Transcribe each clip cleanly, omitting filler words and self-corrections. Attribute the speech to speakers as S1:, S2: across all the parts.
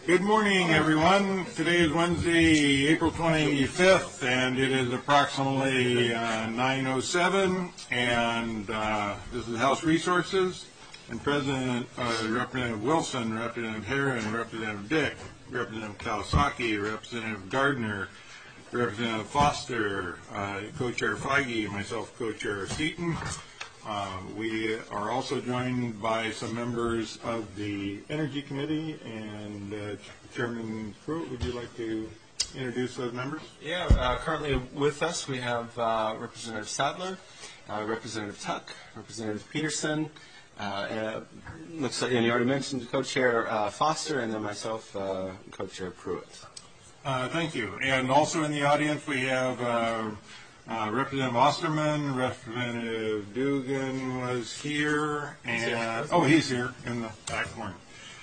S1: Good morning, everyone. Today is Wednesday, April 25th, and it is approximately 9:07, and this is House Resources, and Representative Wilson, Representative Herron, Representative Dick, Representative Kawasaki, Representative Gardner, Representative Foster, Co-Chair Feige, myself, Co-Chair Seaton. We are also joined by some members of the Energy Committee, and Chairman Pruitt, would you like to introduce those members?
S2: Yeah, currently with us we have Representative Sadler, Representative Tuck, Representative Peterson, looks like, and you already mentioned Co-Chair Foster, and then myself, Co-Chair Pruitt.
S1: Thank you. And also in the audience we have Representative Osterman, Representative Dugan was here, and he's here in the back corner.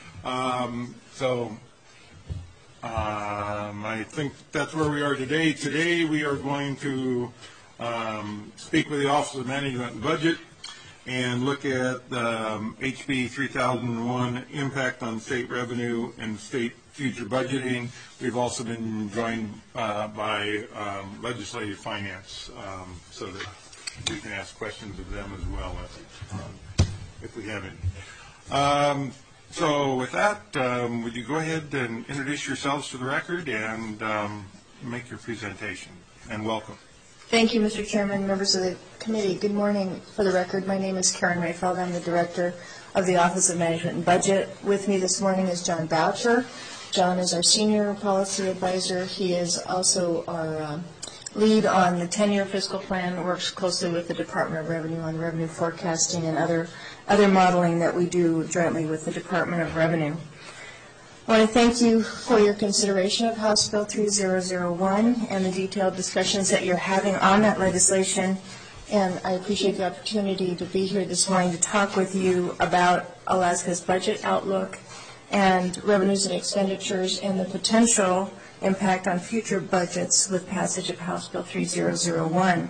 S1: I think that's where we are today. Today we are going to speak with the Office of Management and Budget and look at the HB 3001 impact on state revenue and state future budgeting. We've also been joined by Legislative Finance so that we can ask questions of them as well if we have any. So with that, would you go ahead and introduce yourselves to the record and make your presentation, and welcome.
S3: Thank you, Mr. Chairman, members of the committee. Good morning. For the record, my name is Karen Rayfeld. I'm the Director of the Office of Management and Budget. With me this morning is John Boucher. John is our Senior Policy Advisor. He is also our lead on the 10-year fiscal plan, works closely with the Department of Revenue on revenue forecasting and other modeling that we do jointly with the Department of Revenue. I want to thank you for your consideration of House Bill 3001 and the detailed discussions that you're having on that legislation. And I appreciate the opportunity to be here this morning to talk with you about Alaska's budget outlook and revenues and expenditures and the potential impact on future budgets with passage of House Bill 3001.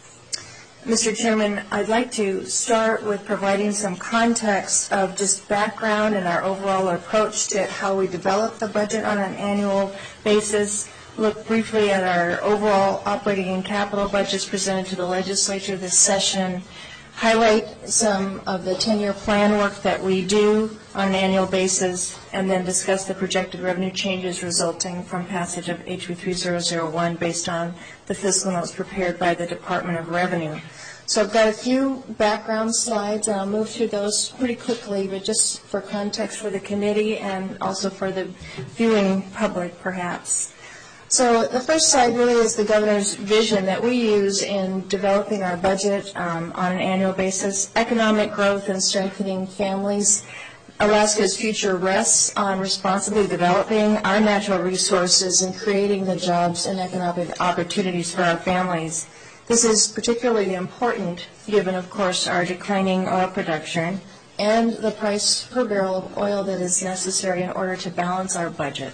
S3: Mr. Chairman, I'd like to start with providing some context of just background and our overall approach to how we develop the budget on an annual basis, look briefly at our overall operating and capital budgets presented to the legislature this session, highlight some of the 10-year plan work that we do on an annual basis, and then discuss the projected revenue changes resulting from passage of HB 3001 based on the fiscal notes prepared by the Department of Revenue. So I've got a few background slides, and I'll move through those pretty quickly, but just for context for the committee and also for the viewing public, perhaps. So the first slide really is the governor's vision that we use in developing our budget on an annual basis. Economic growth and strengthening families. Alaska's future rests on responsibly developing our natural resources and creating the jobs and economic opportunities for our families. This is particularly important given, of course, our declining oil production and the price per barrel of oil that is necessary in order to balance our budget.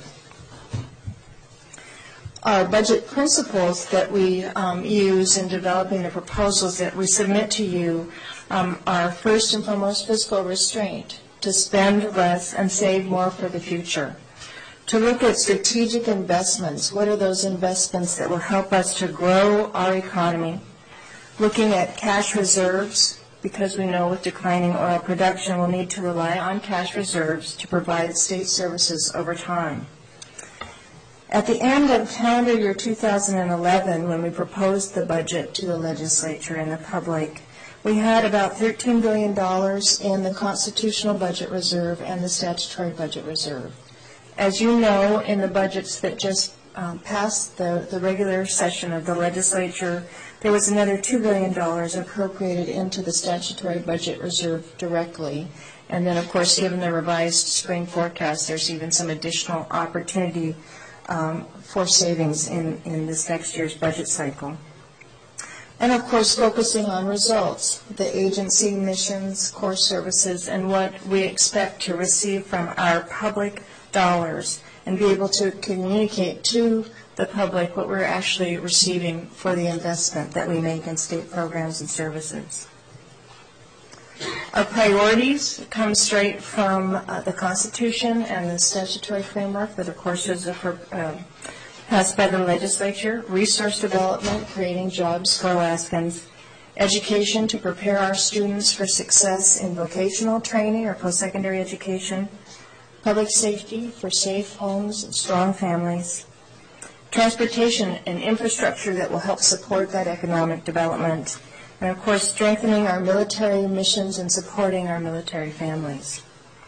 S3: Our budget principles that we use in developing the proposals that we submit to you are first and foremost fiscal restraint, to spend less and save more for the future. To look at strategic investments, what are those investments that will help us to grow our economy? Looking at cash reserves, because we know with declining oil production we'll need to rely on cash reserves to provide state services over time. At the end of calendar year 2011, when we proposed the budget to the legislature and the public, we had about $13 billion in the constitutional budget reserve and the statutory budget reserve. As you know, in the budgets that just passed the regular session of the legislature, there was another $2 billion appropriated into the statutory budget reserve directly. And then, of course, given the revised spring forecast, there's even some additional opportunity for savings in this next year's budget cycle. And, of course, focusing on results, the agency missions, core services, and what we expect to receive from our public dollars and be able to communicate to the public what we're actually receiving for the investment that we make in state programs and services. Our priorities come straight from the Constitution and the statutory framework that, of course, is passed by the legislature. Resource development, creating jobs for Alaskans. Education, to prepare our students for success in vocational training or post-secondary education. Public safety, for safe homes and strong families. Transportation and infrastructure that will help support that economic development. And, of course, strengthening our military missions and supporting our military families.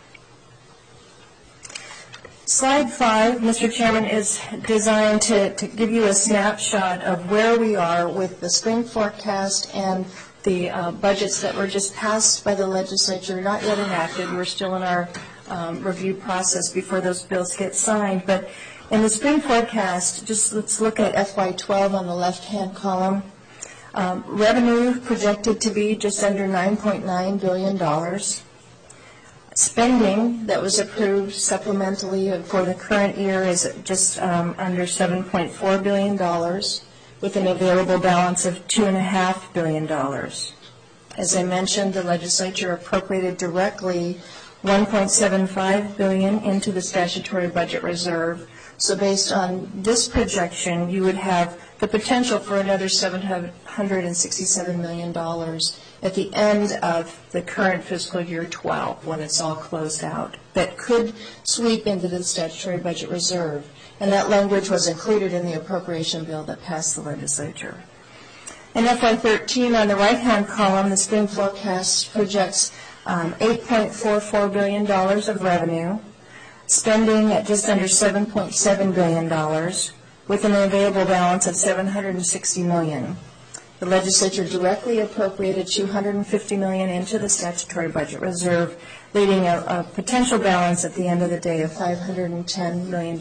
S3: Slide 5, Mr. Chairman, is designed to give you a snapshot of where we are with the spring forecast and the budgets that were just passed by the legislature, not yet enacted. We're still in our review process before those bills get signed. But in the spring forecast, just let's look at FY12 on the left-hand column. Revenue projected to be just under $9.9 billion. Spending that was approved supplementally for the current year is just under $7.4 billion, with an available balance of $2.5 billion. As I mentioned, the legislature appropriated directly $1.75 billion into the statutory budget reserve. So based on this projection, you would have the potential for another $767 million at the end of the current fiscal year 12, when it's all closed out, that could sweep into the statutory budget reserve. And that language was included in the appropriation bill that passed the legislature. In FY13, on the right-hand column, the spring forecast projects $8.44 billion of revenue, spending at just under $7.7 billion, with an available balance of $760 million. The legislature directly appropriated $250 million into the statutory budget reserve, leaving a potential balance at the end of the day of $510 million.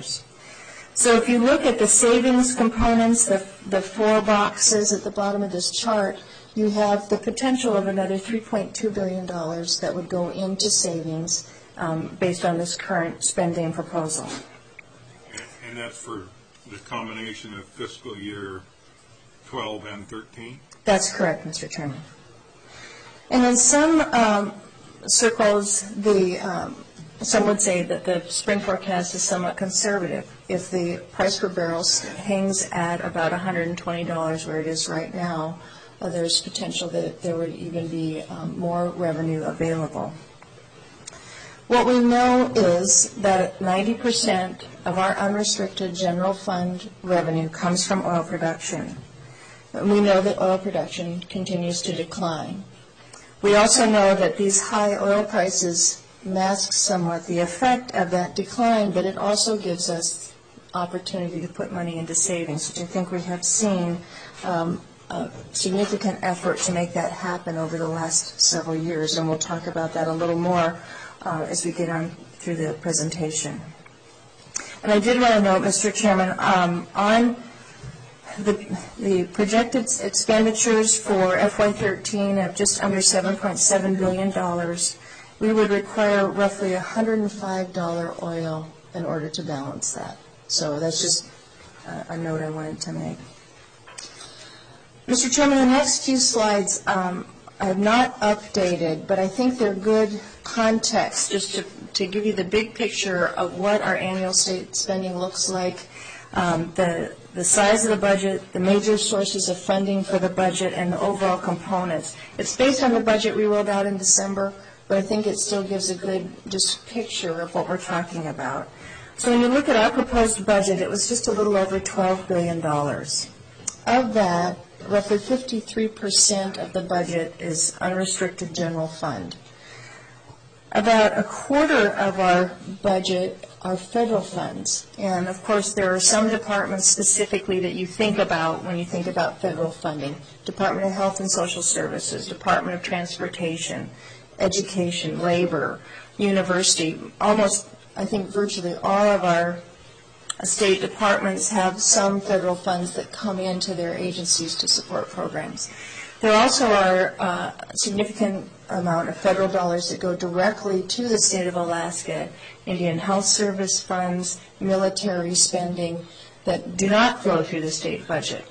S3: So if you look at the savings components, the 4 boxes at the bottom of this chart, you have the potential of another $3.2 billion that would go into savings based on this current spending proposal.
S1: And that's for the combination of fiscal year 12 and 13?
S3: That's correct, Mr. Chairman. And in some circles, some would say that the spring forecast is somewhat conservative. If the price per barrel hangs at about $120 where it is right now, there's potential that there would even be more revenue available. What we know is that 90% of our unrestricted general fund revenue comes from oil production. We know that oil production continues to decline. We also know that these high oil prices mask somewhat the effect of that decline, but it also gives us opportunity to put money into savings, which I think we have seen a significant effort to make that happen over the last several years, and we'll talk about that a little more as we get on through the presentation. And I did want to note, Mr. Chairman, on the projected expenditures for FY13 of just under $7.7 billion, we would require roughly $105 oil in order to balance that. So that's just a note I wanted to make. Mr. Chairman, the next few slides I have not updated, but I think they're good context just to give you the big picture of what our annual state spending looks like, the size of the budget, the major sources of funding for the budget, and the overall components. It's based on the budget we rolled out in December, but I think it still gives a good just picture of what we're talking about. So when you look at our proposed budget, it was just a little over $12 billion. Of that, roughly 53% of the budget is unrestricted general fund. About a quarter of our budget are federal funds. And, of course, there are some departments specifically that you think about when you think about federal funding. Department of Health and Social Services, Department of Transportation, Education, Labor, University. Almost, I think, virtually all of our state departments have some federal funds that come into their agencies to support programs. There also are a significant amount of federal dollars that go directly to the state of Alaska, Indian Health Service funds, military spending that do not flow through the state budget.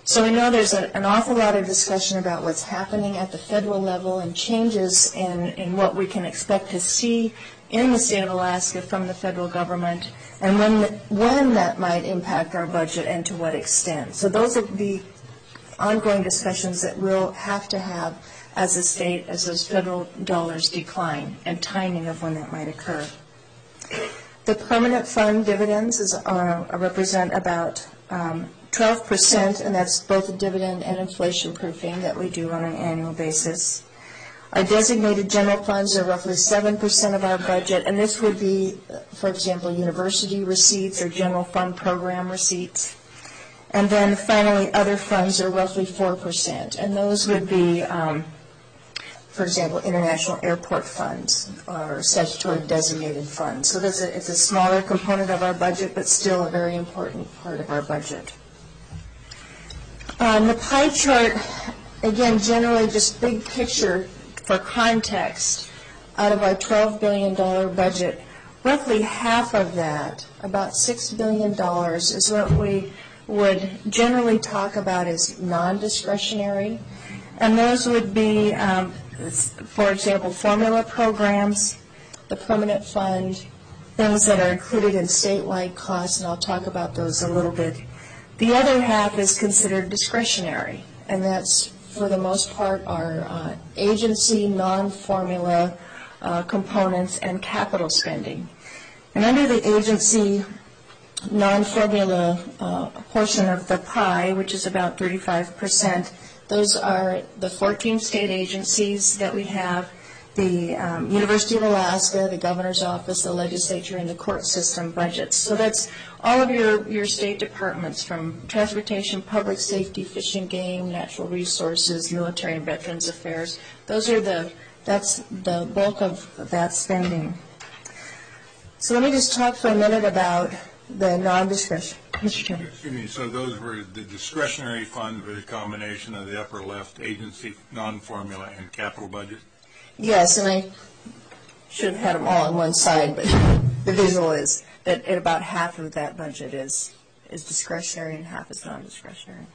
S3: So we know there's an awful lot of discussion about what's happening at the federal level and changes in what we can expect to see in the state of Alaska from the federal government, and when that might impact our budget and to what extent. So those are the ongoing discussions that we'll have to have as a state as those federal dollars decline, and timing of when that might occur. The permanent fund dividends represent about 12%, and that's both a dividend and inflation proofing that we do on an annual basis. Our designated general funds are roughly 7% of our budget, and this would be, for example, university receipts or general fund program receipts. And then finally, other funds are roughly 4%, and those would be, for example, international airport funds or statutory designated funds. So it's a smaller component of our budget, but still a very important part of our budget. On the pie chart, again, generally just big picture for context, out of our $12 billion budget, roughly half of that, about $6 billion, is what we would generally talk about as non-discretionary. And those would be, for example, formula programs, the permanent fund, things that are included in statewide costs, and I'll talk about those a little bit. The other half is considered discretionary, and that's, for the most part, our agency, non-formula components, and capital spending. And under the agency non-formula portion of the pie, which is about 35%, those are the 14 state agencies that we have, the University of Alaska, the Governor's Office, the legislature, and the court system budgets. So that's all of your state departments, from transportation, public safety, fish and game, natural resources, military and veterans affairs. That's the bulk of that spending. So let me just talk for a minute about the non-discretionary. Mr. Chairman.
S1: Excuse me, so those were the discretionary funds, were the combination of the upper left agency, non-formula, and capital budget?
S3: Yes, and I should have had them all on one side, but the visual is that about half of that budget is discretionary and half is non-discretionary.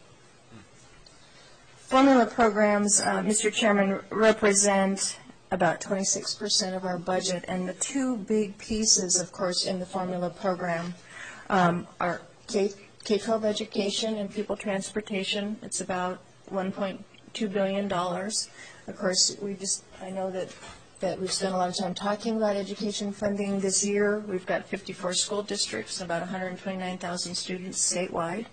S3: Formula programs, Mr. Chairman, represent about 26% of our budget, and the two big pieces, of course, in the formula program are K-12 education and pupil transportation. It's about $1.2 billion. Of course, I know that we've spent a lot of time talking about education funding this year. We've got 54 school districts, about 129,000 students statewide.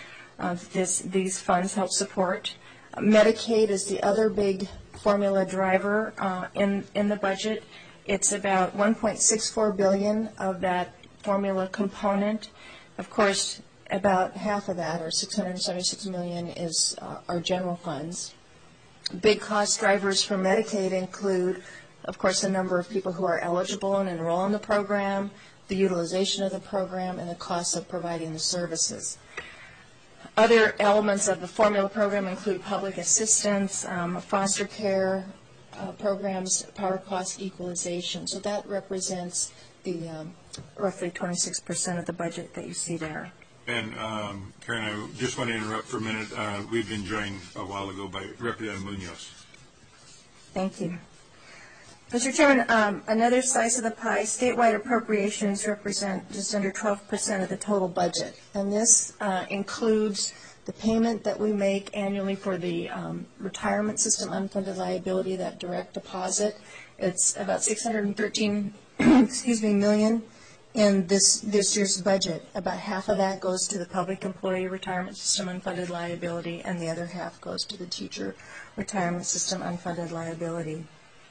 S3: These funds help support. Medicaid is the other big formula driver in the budget. It's about $1.64 billion of that formula component. Of course, about half of that, or $676 million, is our general funds. Big cost drivers for Medicaid include, of course, the number of people who are eligible and enroll in the program, the utilization of the program, and the cost of providing the services. Other elements of the formula program include public assistance, foster care programs, power cost equalization. So that represents the roughly 26% of the budget that you see there.
S1: And Karen, I just want to interrupt for a minute. We've been joined a while ago by Representative Munoz.
S3: Thank you. Mr. Chairman, another slice of the pie, statewide appropriations represent just under 12% of the total budget. And this includes the payment that we make annually for the retirement system unfunded liability, that direct deposit. It's about $613 million in this year's budget. About half of that goes to the public employee retirement system unfunded liability, and the other half goes to the teacher retirement system unfunded liability.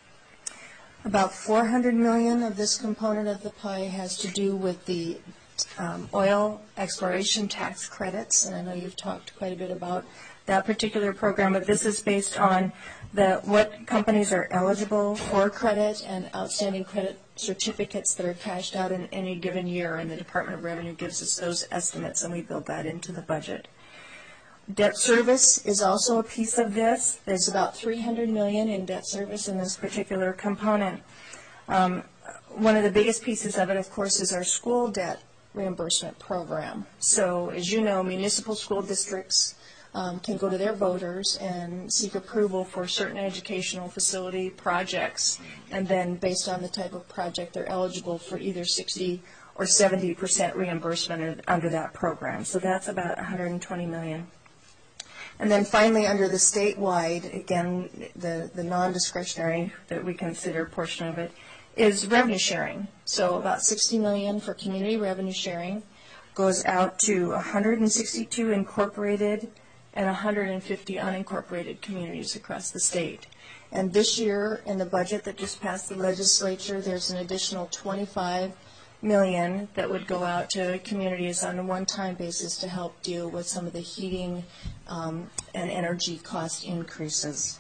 S3: About $400 million of this component of the pie has to do with the oil exploration tax credits, and I know you've talked quite a bit about that particular program, but this is based on what companies are eligible for credit and outstanding credit certificates that are cashed out in any given year, and the Department of Revenue gives us those estimates, and we build that into the budget. Debt service is also a piece of this. There's about $300 million in debt service in this particular component. One of the biggest pieces of it, of course, is our school debt reimbursement program. So, as you know, municipal school districts can go to their voters and seek approval for certain educational facility projects, and then based on the type of project, they're eligible for either 60 or 70% reimbursement under that program. So that's about $120 million. And then finally, under the statewide, again, the non-discretionary that we consider portion of it is revenue sharing. So about $60 million for community revenue sharing goes out to 162 incorporated and 150 unincorporated communities across the state. And this year, in the budget that just passed the legislature, there's an additional $25 million that would go out to communities on a one-time basis to help deal with some of the heating and energy cost increases.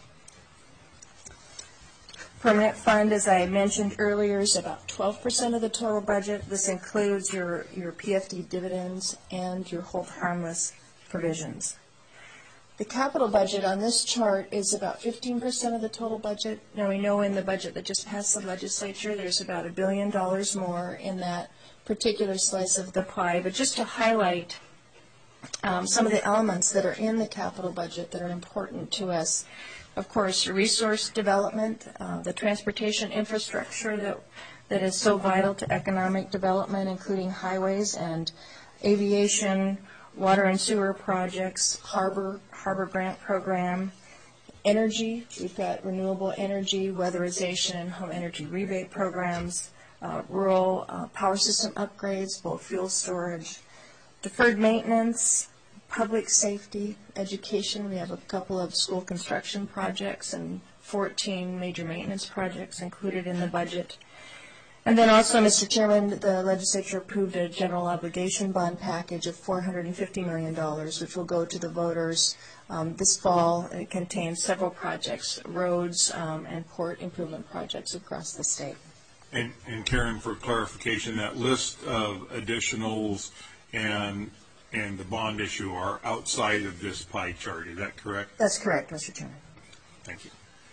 S3: Permanent fund, as I mentioned earlier, is about 12% of the total budget. This includes your PFD dividends and your hold harmless provisions. The capital budget on this chart is about 15% of the total budget. Now, we know in the budget that just passed the legislature, there's about $1 billion more in that particular slice of the pie. But just to highlight some of the elements that are in the capital budget that are important to us, of course, resource development, the transportation infrastructure that is so vital to economic development, including highways and aviation, water and sewer projects, harbor grant program, energy. We've got renewable energy, weatherization, and home energy rebate programs, rural power system upgrades, both fuel storage, deferred maintenance, public safety, education. We have a couple of school construction projects and 14 major maintenance projects included in the budget. And then also, Mr. Chairman, the legislature approved a general obligation bond package of $450 million, which will go to the voters this fall. It contains several projects, roads and port improvement projects across the state.
S1: And Karen, for clarification, that list of additionals and the bond issue are outside of this pie chart. Is that correct?
S3: That's correct, Mr. Chairman.
S1: Thank you.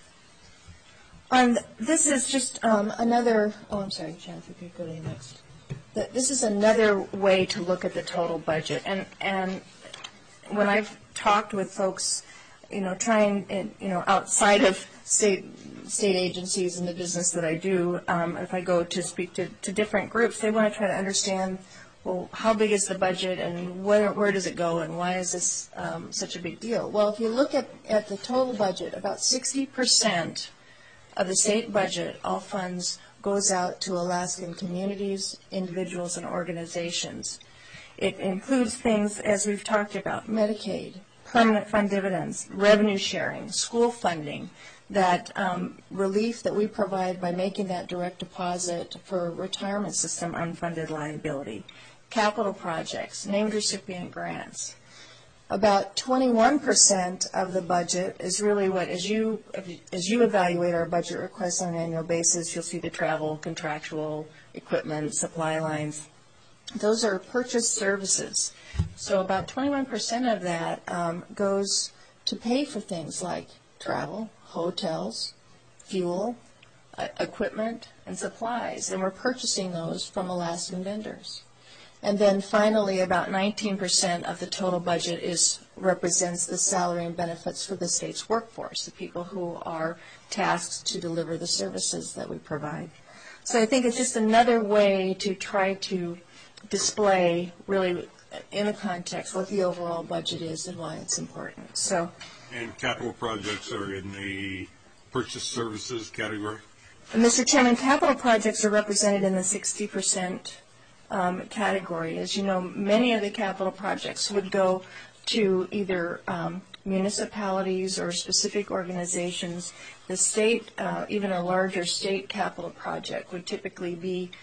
S3: And this is just another, I'm sorry, Jen, if you could go to the next. This is another way to look at the total budget. And when I've talked with folks, trying, outside of state agencies and the business that I do, if I go to speak to different groups, they want to try to understand, well, how big is the budget and where does it go and why is this such a big deal? Well, if you look at the total budget, about 60% of the state budget, all funds, goes out to Alaskan communities, individuals, and organizations. It includes things, as we've talked about, Medicaid, permanent fund dividends, revenue sharing, school funding, that relief that we provide by making that direct deposit for retirement system unfunded liability, capital projects, named recipient grants. About 21% of the budget is really what, as you evaluate our budget requests on an annual basis, you'll see the travel, contractual, equipment, supply lines. Those are purchased services. So about 21% of that goes to pay for things like travel, hotels, fuel, equipment, and supplies. And we're purchasing those from Alaskan vendors. And then finally, about 19% of the total budget represents the salary and benefits for the state's workforce, the people who are tasked to deliver the services that we provide. So I think it's just another way to try to display, really, in a context, what the overall budget is and why it's important.
S1: And capital projects are in the purchase services category?
S3: Mr. Chairman, capital projects are represented in the 60% category. As you know, many of the capital projects would go to either municipalities or specific organizations. The state, even a larger state capital project, would typically be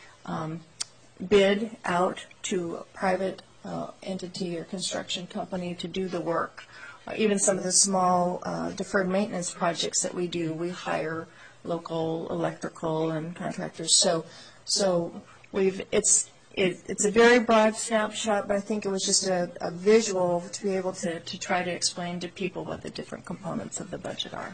S3: bid out to a private entity or construction company to do the work. Even some of the small deferred maintenance projects that we do, we hire local electrical and contractors. So it's a very broad snapshot, but I think it was just a visual to be able to try to explain to people what the different components of the budget are.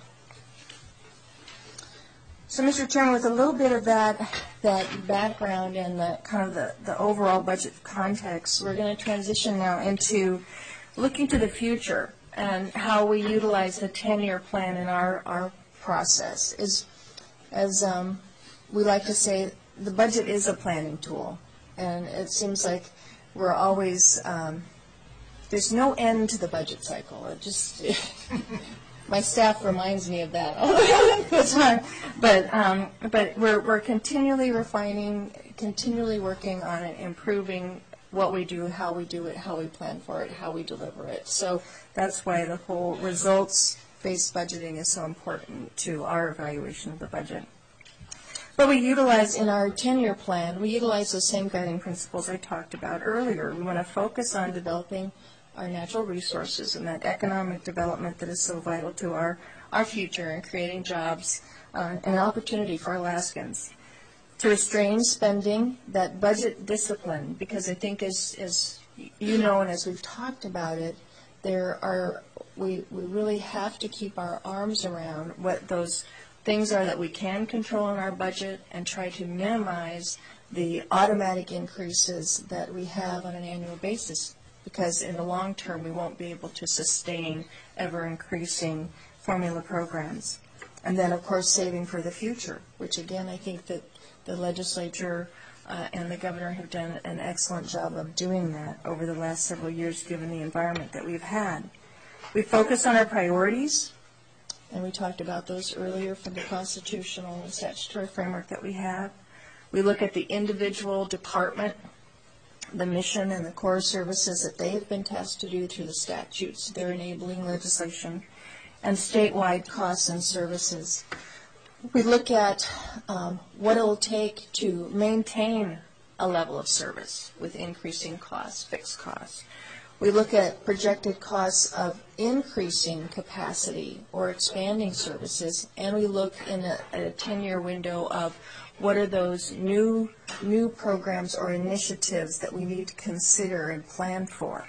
S3: So, Mr. Chairman, with a little bit of that background and the overall budget context, we're going to transition now into looking to the future. and how we utilize the 10-year plan in our process is, as we like to say, the budget is a planning tool. And it seems like we're always, there's no end to the budget cycle. It just, my staff reminds me of that all the time. But we're continually refining, continually working on it, improving what we do, how we do it, how we plan for it, how we deliver it. So that's why the whole results-based budgeting is so important to our evaluation of the budget. But we utilize, in our 10-year plan, we utilize those same guiding principles I talked about earlier. We want to focus on developing our natural resources and that economic development that is so vital to our future and creating jobs and an opportunity for Alaskans. To restrain spending, that budget discipline, because I think as you know and as we've talked about it, we really have to keep our arms around what those things are that we can control in our budget and try to minimize the automatic increases that we have on an annual basis, because in the long term we won't be able to sustain ever-increasing formula programs. And then, of course, saving for the future, which again I think that the legislature and the governor have done an excellent job of doing that over the last several years given the environment that we've had. We focus on our priorities, and we talked about those earlier from the constitutional and statutory framework that we have. We look at the individual department, the mission and the core services that they have been tasked to do through the statutes, their enabling legislation, and statewide costs and services. We look at what it will take to maintain a level of service with increasing costs, fixed costs. We look at projected costs of increasing capacity or expanding services, and we look at a 10-year window of what are those new programs or initiatives that we need to consider and plan for.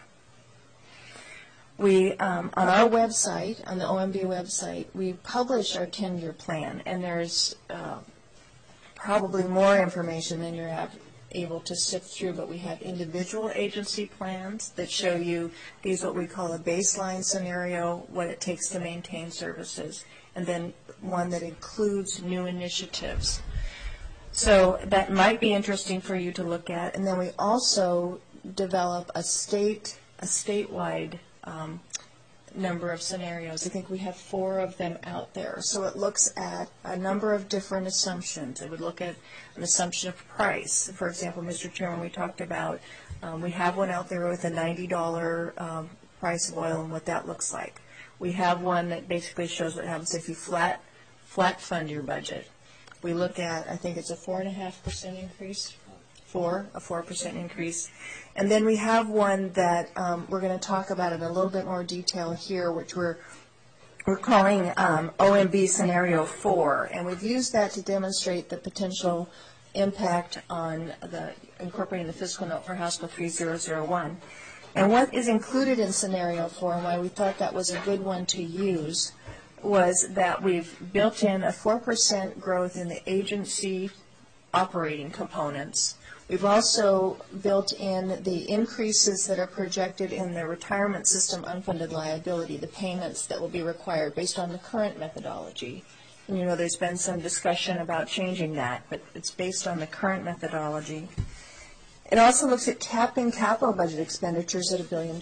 S3: We, on our website, on the OMB website, we publish our 10-year plan, and there's probably more information than you're able to sift through, but we have individual agency plans that show you these what we call a baseline scenario, what it takes to maintain services, and then one that includes new initiatives. So that might be interesting for you to look at. And then we also develop a statewide number of scenarios. I think we have 4 of them out there. So it looks at a number of different assumptions. It would look at an assumption of price. For example, Mr. Chairman, we talked about, we have one out there with a $90 price of oil and what that looks like. We have one that basically shows what happens if you flat fund your budget. We look at, I think it's a 4.5% increase, a 4% increase. And then we have one that we're going to talk about in a little bit more detail here, which we're calling OMB Scenario 4. And we've used that to demonstrate the potential impact on incorporating the fiscal note for House Bill 3001. And what is included in Scenario 4, and why we thought that was a good one to use, was that we've built in a 4% growth in the agency operating components. We've also built in the increases that are projected in the retirement system unfunded liability, the payments that will be required based on the current methodology. And you know, there's been some discussion about changing that, but it's based on the current methodology. It also looks at capping capital budget expenditures at $1 billion.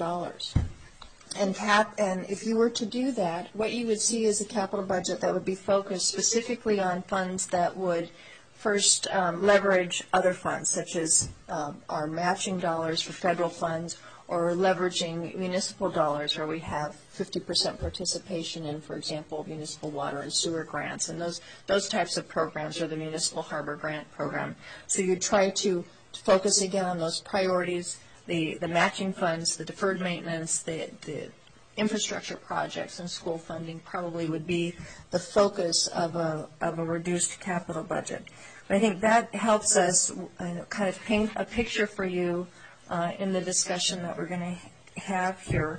S3: And if you were to do that, what you would see is a capital budget that would be focused specifically on funds that would first leverage other funds, such as our matching dollars for federal funds, or leveraging municipal dollars where we have 50% participation in, for example, municipal water and sewer grants. And those types of programs are the Municipal Harbor Grant Program. So you try to focus again on those priorities, the matching funds, the deferred maintenance, the infrastructure projects, and school funding probably would be the focus of a reduced capital budget. But I think that helps us kind of paint a picture for you in the discussion that we're going to have here.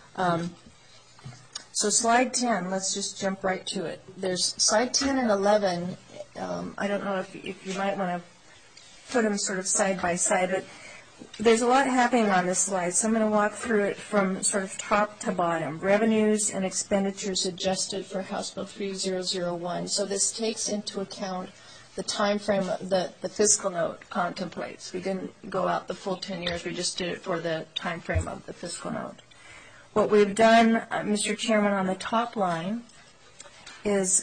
S3: So slide 10, let's just jump right to it. There's slide 10 and 11. I don't know if you might want to put them sort of side by side, but there's a lot happening on this slide, so I'm going to walk through it from sort of top to bottom. Revenues and expenditures adjusted for House Bill 3001. So this takes into account the time frame that the fiscal note contemplates. We didn't go out the full 10 years. We just did it for the time frame of the fiscal note. What we've done, Mr. Chairman, on the top line is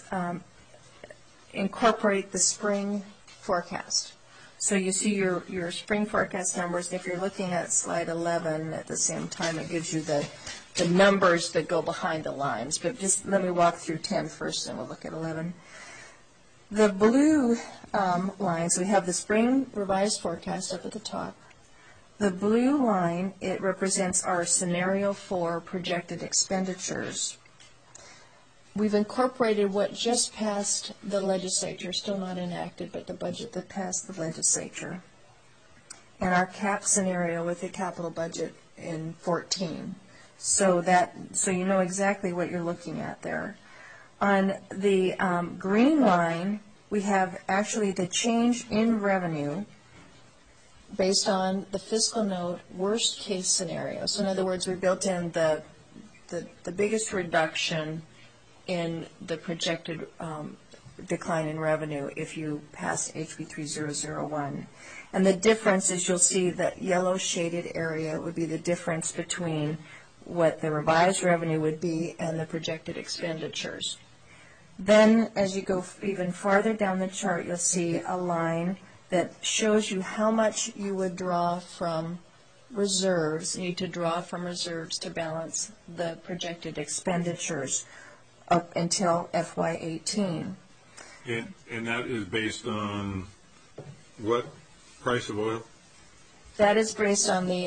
S3: incorporate the spring forecast. So you see your spring forecast numbers, and if you're looking at slide 11 at the same time, it gives you the numbers that go behind the lines. But just let me walk through 10 first, and we'll look at 11. The blue lines, we have the spring revised forecast up at the top. The blue line, it represents our scenario 4 projected expenditures. We've incorporated what just passed the legislature, still not enacted, but the budget that passed the legislature, and our cap scenario with the capital budget in 14. So you know exactly what you're looking at there. On the green line, we have actually the change in revenue based on the fiscal note worst case scenario. So in other words, we built in the biggest reduction in the projected decline in revenue if you pass HB 3001. And the difference is, you'll see that yellow shaded area would be the difference between what the revised revenue would be and the projected expenditures. Then as you go even farther down the chart, you'll see a line that shows you how much you would draw from reserves, need to draw from reserves to balance the projected expenditures up until FY18.
S1: And that is based on what price of oil?
S3: That is based on the,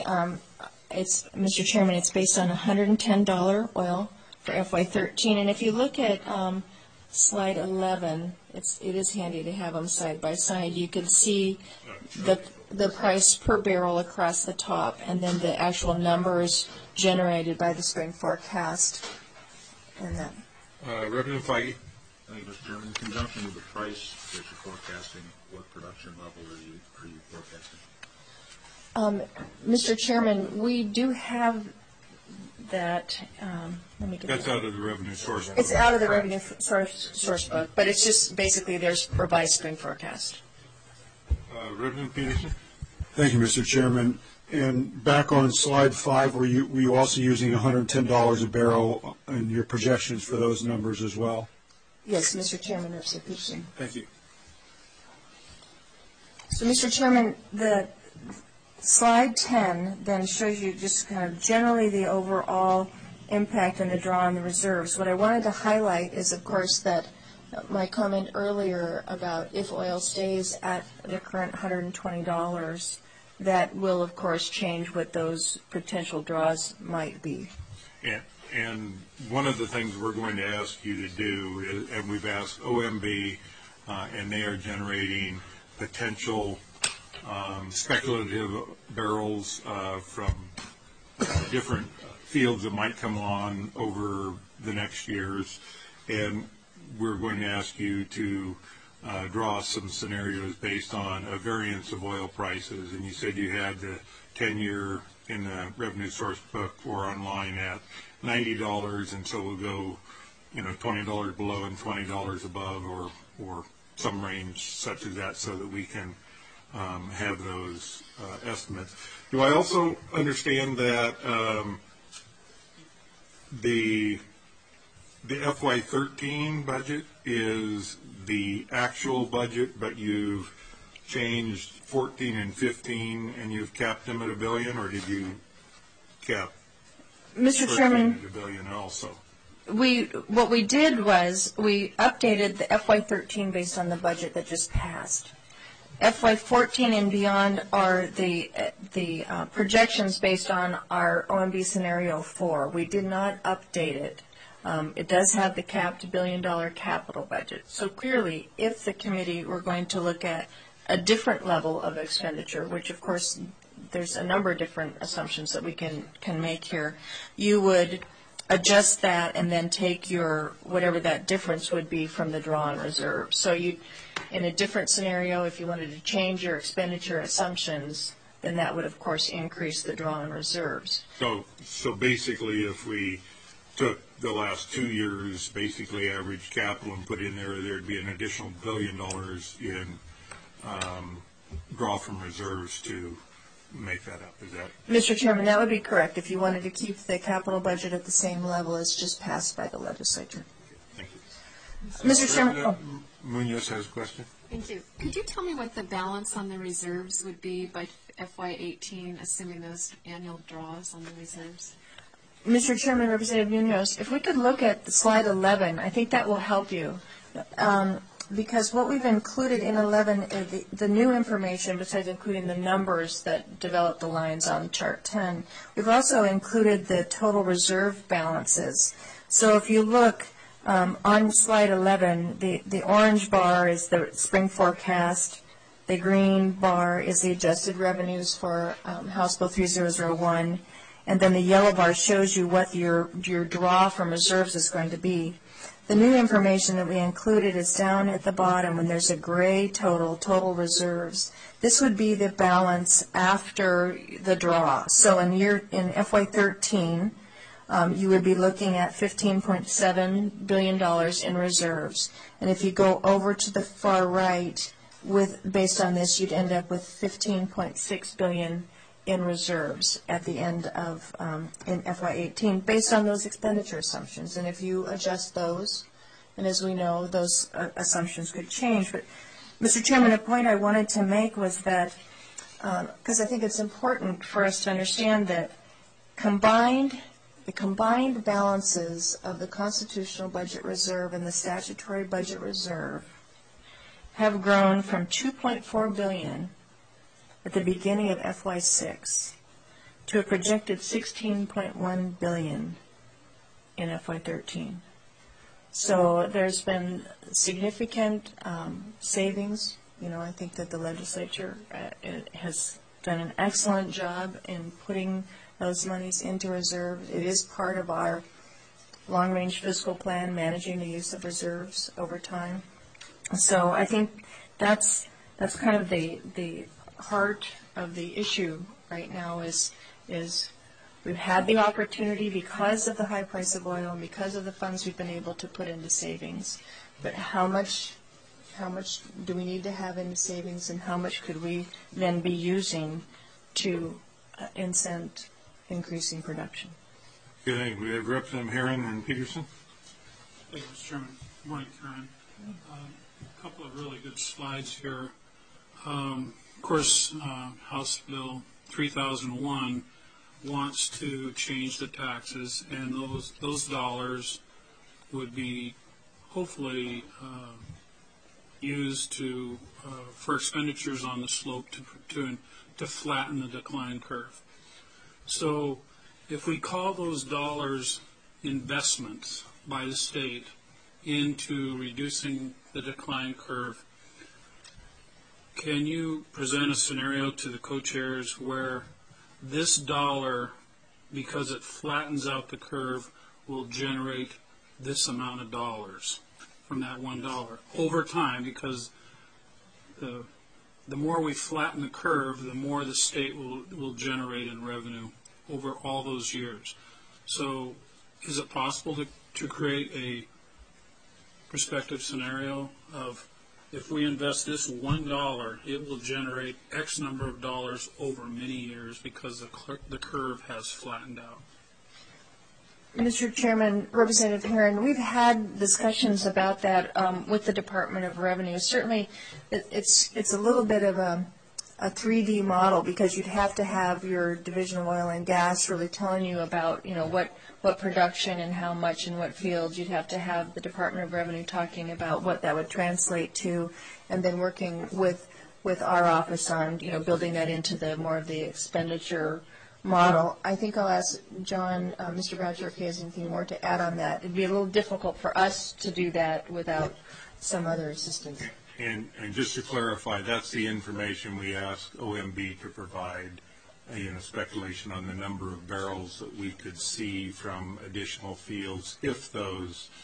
S3: Mr. Chairman, it's based on $110 oil for FY13. And if you look at slide 11, it is handy to have them side by side. You can see the price per barrel across the top, and then the actual numbers generated by the spring forecast. And that.
S1: Representative Feige.
S4: Thank you, Mr. Chairman. In conjunction with the price that you're forecasting, what production level are you forecasting?
S3: Mr. Chairman, we do have that. Let me get
S1: That's out of the revenue source.
S3: It's out of the revenue source book, but it's just basically there's revised spring forecast.
S1: Representative Peterson.
S5: Thank you, Mr. Chairman. And back on slide 5, were you also using $110 a barrel in your projections for those numbers as well?
S3: Yes, Mr. Chairman, Representative Peterson.
S5: Thank you.
S3: So, Mr. Chairman, the slide 10 then shows you just kind of generally the overall impact and the draw on the reserves. What I wanted to highlight is, of course, that my comment earlier about if oil stays at the current $120, that will, of course, change what those potential draws might be.
S1: And one of the things we're going to ask you to do is, and we've asked OMB, and they are generating potential speculative barrels from different fields that might come on over the next years, and we're going to ask you to draw some scenarios based on a variance of oil prices. And you said you had the 10-year in the revenue source book or online at $90, and so we'll go, $20 below and $20 above, or some range such as that, so that we can have those estimates. Do I also understand that the FY13 budget is the actual budget, but you've changed 14 and 15, and you've capped them at $1 billion, or did you cap
S3: Mr. Chairman,
S1: $1 billion also?
S3: What we did was we updated the FY13 based on the budget that just passed. FY14 and beyond are the projections based on our OMB scenario 4. We did not update it. It does have the capped $1 billion capital budget. So clearly, if the committee were going to look at a different level of expenditure, which of course there's a number of different assumptions that we can make here, you would adjust that and then take your whatever that difference would be from the draw on reserve. So you, in a different scenario, if you wanted to change your expenditure assumptions, then that would, of course, increase the draw on reserves.
S1: So basically, if we took the last 2 years, basically average capital and put in there, there'd be an additional $1 billion in draw from reserves to make that up. Is that?
S3: Mr. Chairman, that would be correct if you wanted to keep the capital budget at the same level as just passed by the legislature.
S1: Thank you.
S3: Mr. Chairman,
S1: Munoz has a question.
S6: Thank you. Could you tell me what the balance on the reserves would be by FY18, assuming those annual draws on the reserves?
S3: Mr. Chairman, Representative Munoz, if we could look at slide 11, I think that will help you. Because what we've included in 11 is the new information, besides including the numbers that develop the lines on chart 10, we've also included the total reserve balances. So if you look on slide 11, the orange bar is the spring forecast, the green bar is the adjusted revenues for House Bill 3001, and then the yellow bar shows you what your draw from reserves is going to be. The new information that we included is down at the bottom when there's a gray total reserves. This would be the balance after the draw. So in FY13, you would be looking at $15.7 billion in reserves. And if you go over to the far right, based on this, you'd end up with $15.6 billion in reserves at the end of in FY18 based on those expenditure assumptions. And if you adjust those, and as we know, those assumptions could change. But, Mr. Chairman, a point I wanted to make was that, because I think it's important for us to understand that the combined balances of the constitutional budget reserve and the statutory budget reserve have grown from $2.4 billion at the beginning of FY6 to a projected $16.1 billion in FY13. So there's been significant savings. You know, I think that the legislature has done an excellent job in putting those monies into reserve. It is part of our long-range fiscal plan, managing the use of reserves over time. So I think that's kind of the heart of the issue right now is we've had the opportunity because of the high price of oil and because of the funds we've been able to put into savings. But how much do we need to have into savings, and how much could we then be using to incent increasing production?
S1: Good evening. We have Representative Herron and Peterson.
S7: Thank you, Mr. Chairman. Good morning, Karen. A couple of really good slides here. Of course, House Bill 3001 wants to change the taxes, and those dollars would be hopefully used for expenditures on the slope to flatten the decline curve. So if we call those dollars investments by the state into reducing the decline curve, can you present a scenario to the co-chairs where this dollar, because it flattens out the curve, will generate this amount of dollars from that $1 over time? Because the more we flatten the curve, the more the state will generate in revenue over all those years. So is it possible to create a prospective scenario of, if we invest this $1, it will generate X number of dollars over many years because the curve has flattened out?
S3: Mr. Chairman, Representative Herron, we've had discussions about that with the Department of Revenue. Certainly, it's a little bit of a 3D model, because you'd have to have your Division of Oil and Gas really telling you about, what production and how much in what fields. You'd have to have the Department of Revenue talking about what that would translate to, and then working with our office on, building that into the more of the expenditure model. I think I'll ask John, Mr. Boucher, if he has anything more to add on that. It'd be a little difficult for us to do that without some other assistance.
S1: And just to clarify, that's the information we asked OMB to provide, speculation on the number of barrels that we could see from additional fields if those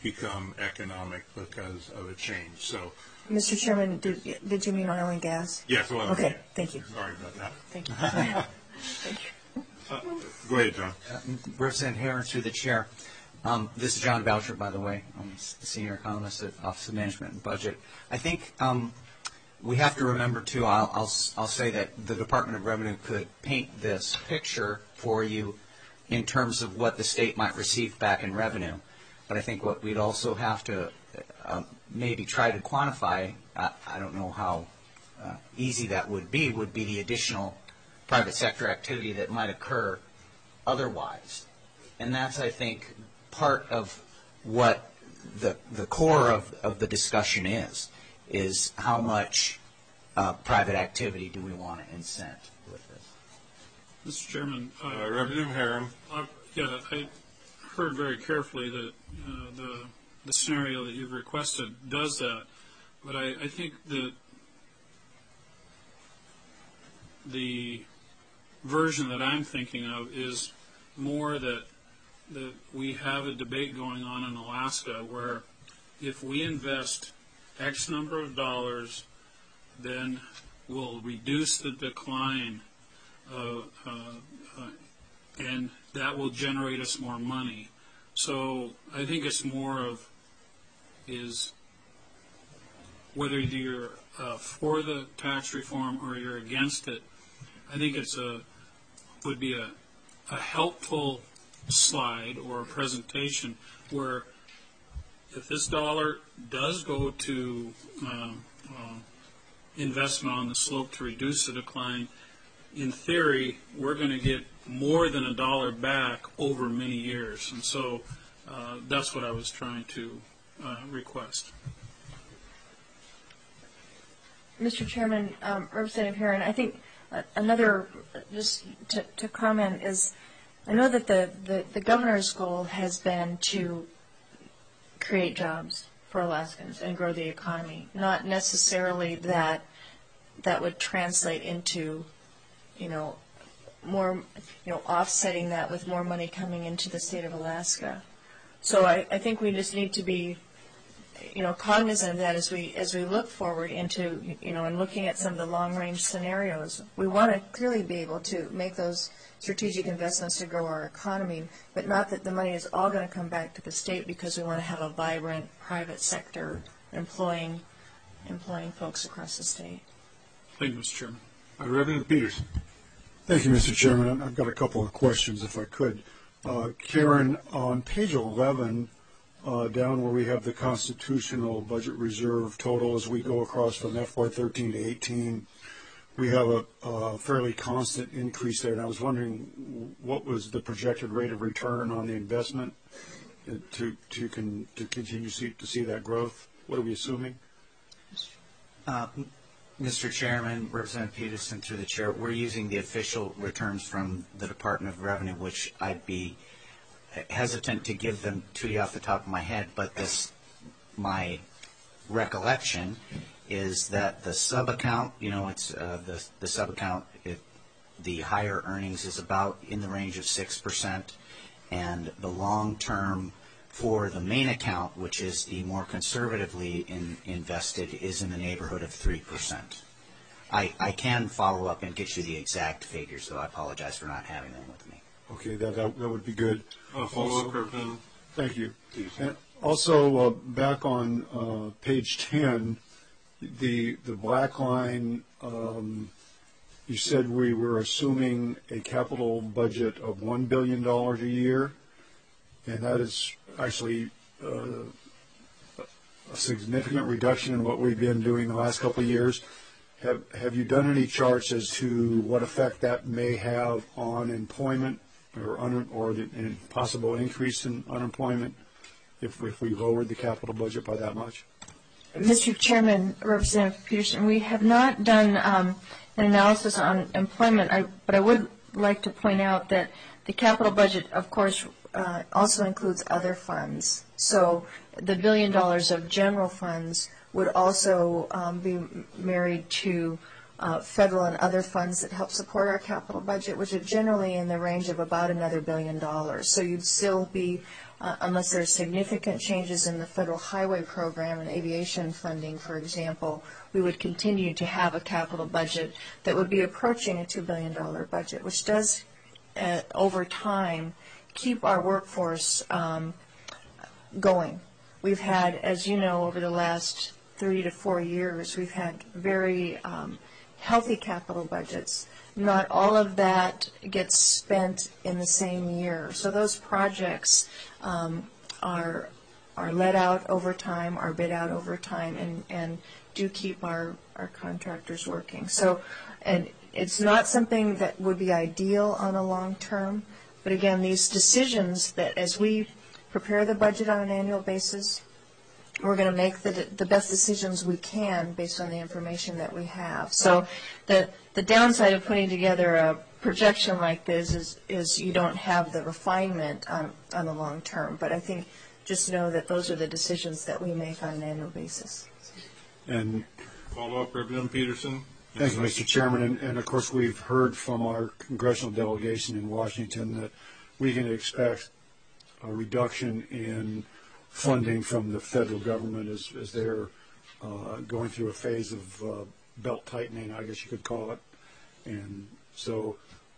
S1: become economic because of a change. So,
S3: Mr. Chairman, did you mean oil and gas?
S1: yes, well,
S3: Okay, thank you.
S1: Sorry about that.
S3: Thank you. Thank you.
S1: Go ahead, John.
S8: Representative Herron, through the chair. This is John Boucher, by the way. I'm the senior economist at Office of Management and Budget. I think we have to remember, too, I'll say that the Department of Revenue could paint this picture for you in terms of what the state might receive back in revenue. But I think what we'd also have to maybe try to quantify, I don't know how easy that would be the additional private sector activity that might occur otherwise. And that's, I think, part of what the core of the discussion is how much private activity do we want to incent with this?
S7: Mr. Chairman,
S1: Representative Herron.
S7: I heard very carefully that the scenario that you've requested does that, but I think that the version that I'm thinking of is more that we have a debate going on in Alaska where if we invest X number of dollars, then we'll reduce the decline, and that will generate us more money. So I think it's more of whether you're for the tax reform or you're against it. I think would be a helpful slide or a presentation where if this dollar does go to investment on the slope to reduce the decline, in theory, we're going to get more than $1 back over many years. And so that's what I was trying to request.
S3: Mr. Chairman, Representative Herron, I think another, just to comment, is I know that the governor's goal has been to create jobs for Alaskans and grow the economy, not necessarily that would translate into, more, offsetting that with more money coming into the state of Alaska. So I think we just need to be, cognizant of that as we look forward into, and looking at some of the long-range scenarios. We want to clearly be able to make those strategic investments to grow our economy, but not that the money is all going to come back to the state because we want to have a vibrant private sector employing folks across the state.
S7: Thank you, Mr. Chairman.
S1: Representative Peterson.
S5: Thank you, Mr. Chairman. I've got a couple of questions, if I could. Karen, on page 11, down where we have the constitutional budget reserve total as we go across from FY13 to 18, we have a fairly constant increase there. And I was wondering what was the projected rate of return on the investment to continue to see that growth? What are we assuming?
S8: Mr. Chairman, Representative Peterson, through the chair, we're using the official returns from the Department of Revenue, which I'd be hesitant to give them to you off the top of my head, but my recollection is that the sub-account, it's the sub-account, the higher earnings is about in the range of 6%, and the long-term for the main account, which is the more conservatively invested, is in the neighborhood of 3%. I can follow up and get you the exact figures, so I apologize for not having them with me.
S5: Okay, that would be good.
S1: Follow-up, Representative.
S5: Thank you. And also, back on page 10, the black line, you said we were assuming a capital budget of $1 billion a year, and that is actually a significant reduction in what we've been doing the last couple of years. Have you done any charts as to what effect that may have on employment or the possible increase in unemployment if we lowered the capital budget by that much?
S3: Mr. Chairman, Representative Peterson, we have not done an analysis on employment, but I would like to point out that the capital budget, of course, also includes other funds. So the $1 billion of general funds would also be married to federal and other funds that help support our capital budget, which are generally in the range of about another $1 billion. So you'd still be, unless there's significant changes in the federal highway program and aviation funding, for example, we would continue to have a capital budget that would be approaching a $2 billion budget, which does, over time, keep our workforce going. We've had, as you know, over the last 3 to 4 years, we've had very healthy capital budgets. Not all of that gets spent in the same year. So those projects are let out over time, are bid out over time, and do keep our contractors working. So, and it's not something that would be ideal on a long term, but again, these decisions that as we prepare the budget on an annual basis, we're going to make the best decisions we can based on the information that we have. So the downside of putting together a projection like this is you don't have the refinement on the long term. But I think just know that those are the decisions that we make on an annual basis.
S5: And
S1: Follow-up, Representative Peterson.
S5: thank you, Mr. Chairman. And of course, we've heard from our congressional delegation in Washington that we can expect a reduction in funding from the federal government as they're going through a phase of belt tightening, I guess you could call it. And so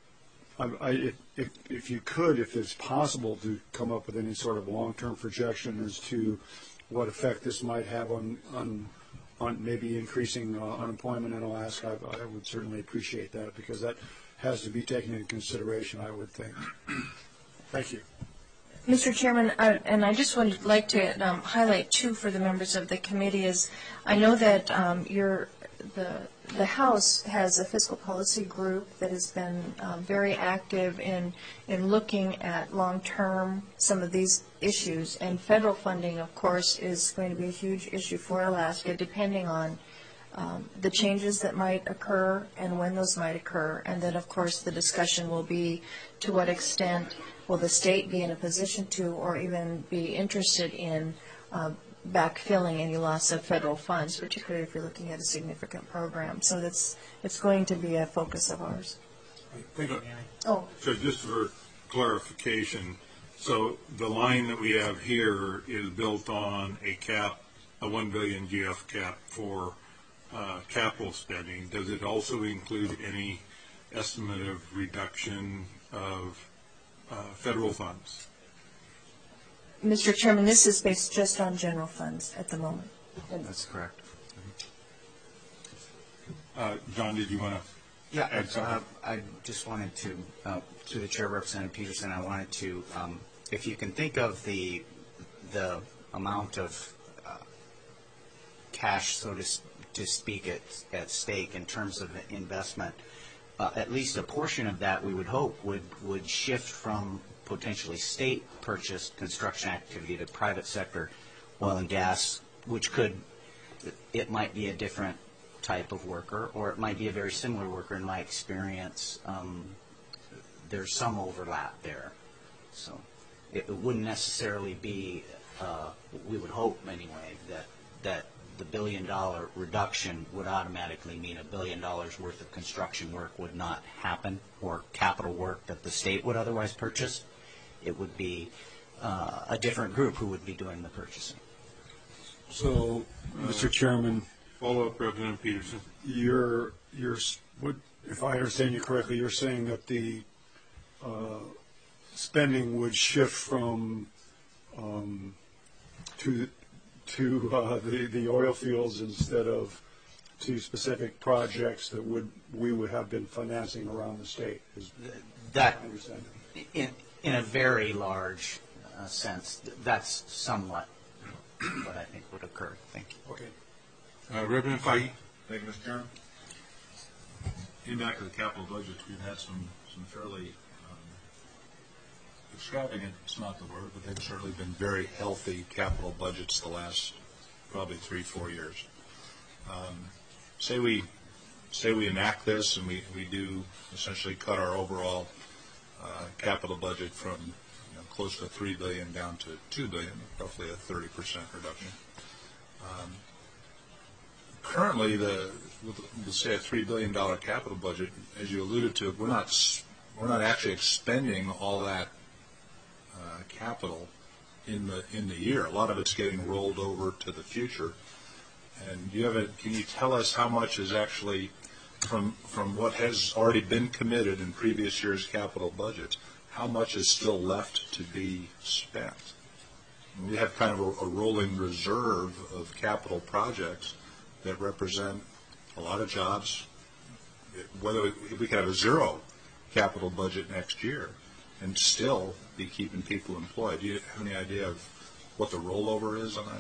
S5: if you could, if it's possible to come up with any sort of long-term projection as to what effect this might have on maybe increasing unemployment in Alaska, I would certainly appreciate that, because that has to be taken into consideration, I would think. Thank you.
S3: Mr. Chairman, and I just would like to highlight too for the members of the committee is I know that the House has a fiscal policy group that has been very active in looking at long-term some of these issues, and federal funding, of course, is going to be a huge issue for Alaska, depending on the changes that might occur and when those might occur. And then, of course, the discussion will be to what extent will the state be in a position to or even be interested in backfilling any loss of federal funds, particularly if you're looking at a significant program. So it's going to be a focus of ours.
S1: So just for clarification, so the line that we have here is built on a cap, a 1 billion GF cap for capital spending. Does it also include any estimate of reduction of federal funds?
S3: Mr. Chairman, this is based just on general funds at the moment.
S8: That's correct.
S1: John, did you want to?
S8: Yeah, I just wanted to the Chair, Representative Peterson, I wanted to, if you can think of the amount of cash, so to speak, at stake in terms of investment, at least a portion of that we would hope would shift from potentially state-purchased construction activity to private sector oil and gas, which it might be a different type of worker, or it might be a very similar worker. In my experience, there's some overlap there. So it wouldn't necessarily be, we would hope anyway, that the $1 billion reduction would automatically mean $1 billion worth of construction work would not happen, or capital work that the state would otherwise purchase. It would be a different group who would be doing the purchasing.
S5: So, Mr. Chairman,
S1: Follow-up, Representative Peterson.
S5: If I understand you correctly, you're saying that the spending would shift from to the oil fields instead of to specific projects that we would have been financing around the state.
S8: That, in a very large sense, that's somewhat what I think would occur. Thank you.
S5: Okay.
S1: Representative Fahey.
S4: Thank you, Mr. Chairman. Getting back to the capital budgets, we've had some fairly extravagant, it's not the word, but they've certainly been very healthy capital budgets the last probably 3-4 years. Say we enact this and we do essentially cut our overall capital budget from close to $3 billion down to $2 billion, roughly a 30% reduction. currently, let's say a $3 billion capital budget, as you alluded to, we're not actually expending all that capital in the year. A lot of it's getting rolled over to the future. And can you tell us how much is actually from what has already been committed in previous years' capital budgets, how much is still left to be spent? And we have kind of a rolling reserve of capital projects that represent a lot of jobs. Whether we could have a zero capital budget next year and still be keeping people employed. Do you have any idea of what the rollover is on that?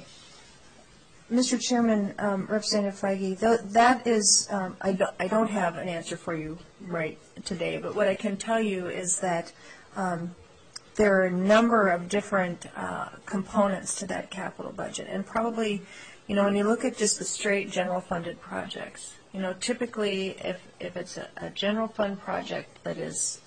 S3: Mr. Chairman, Representative Feige, that is, I don't have an answer for you right today, but what I can tell you is that there are a number of different components to that capital budget, and probably, when you look at just the straight general funded projects, typically if it's a general fund project that is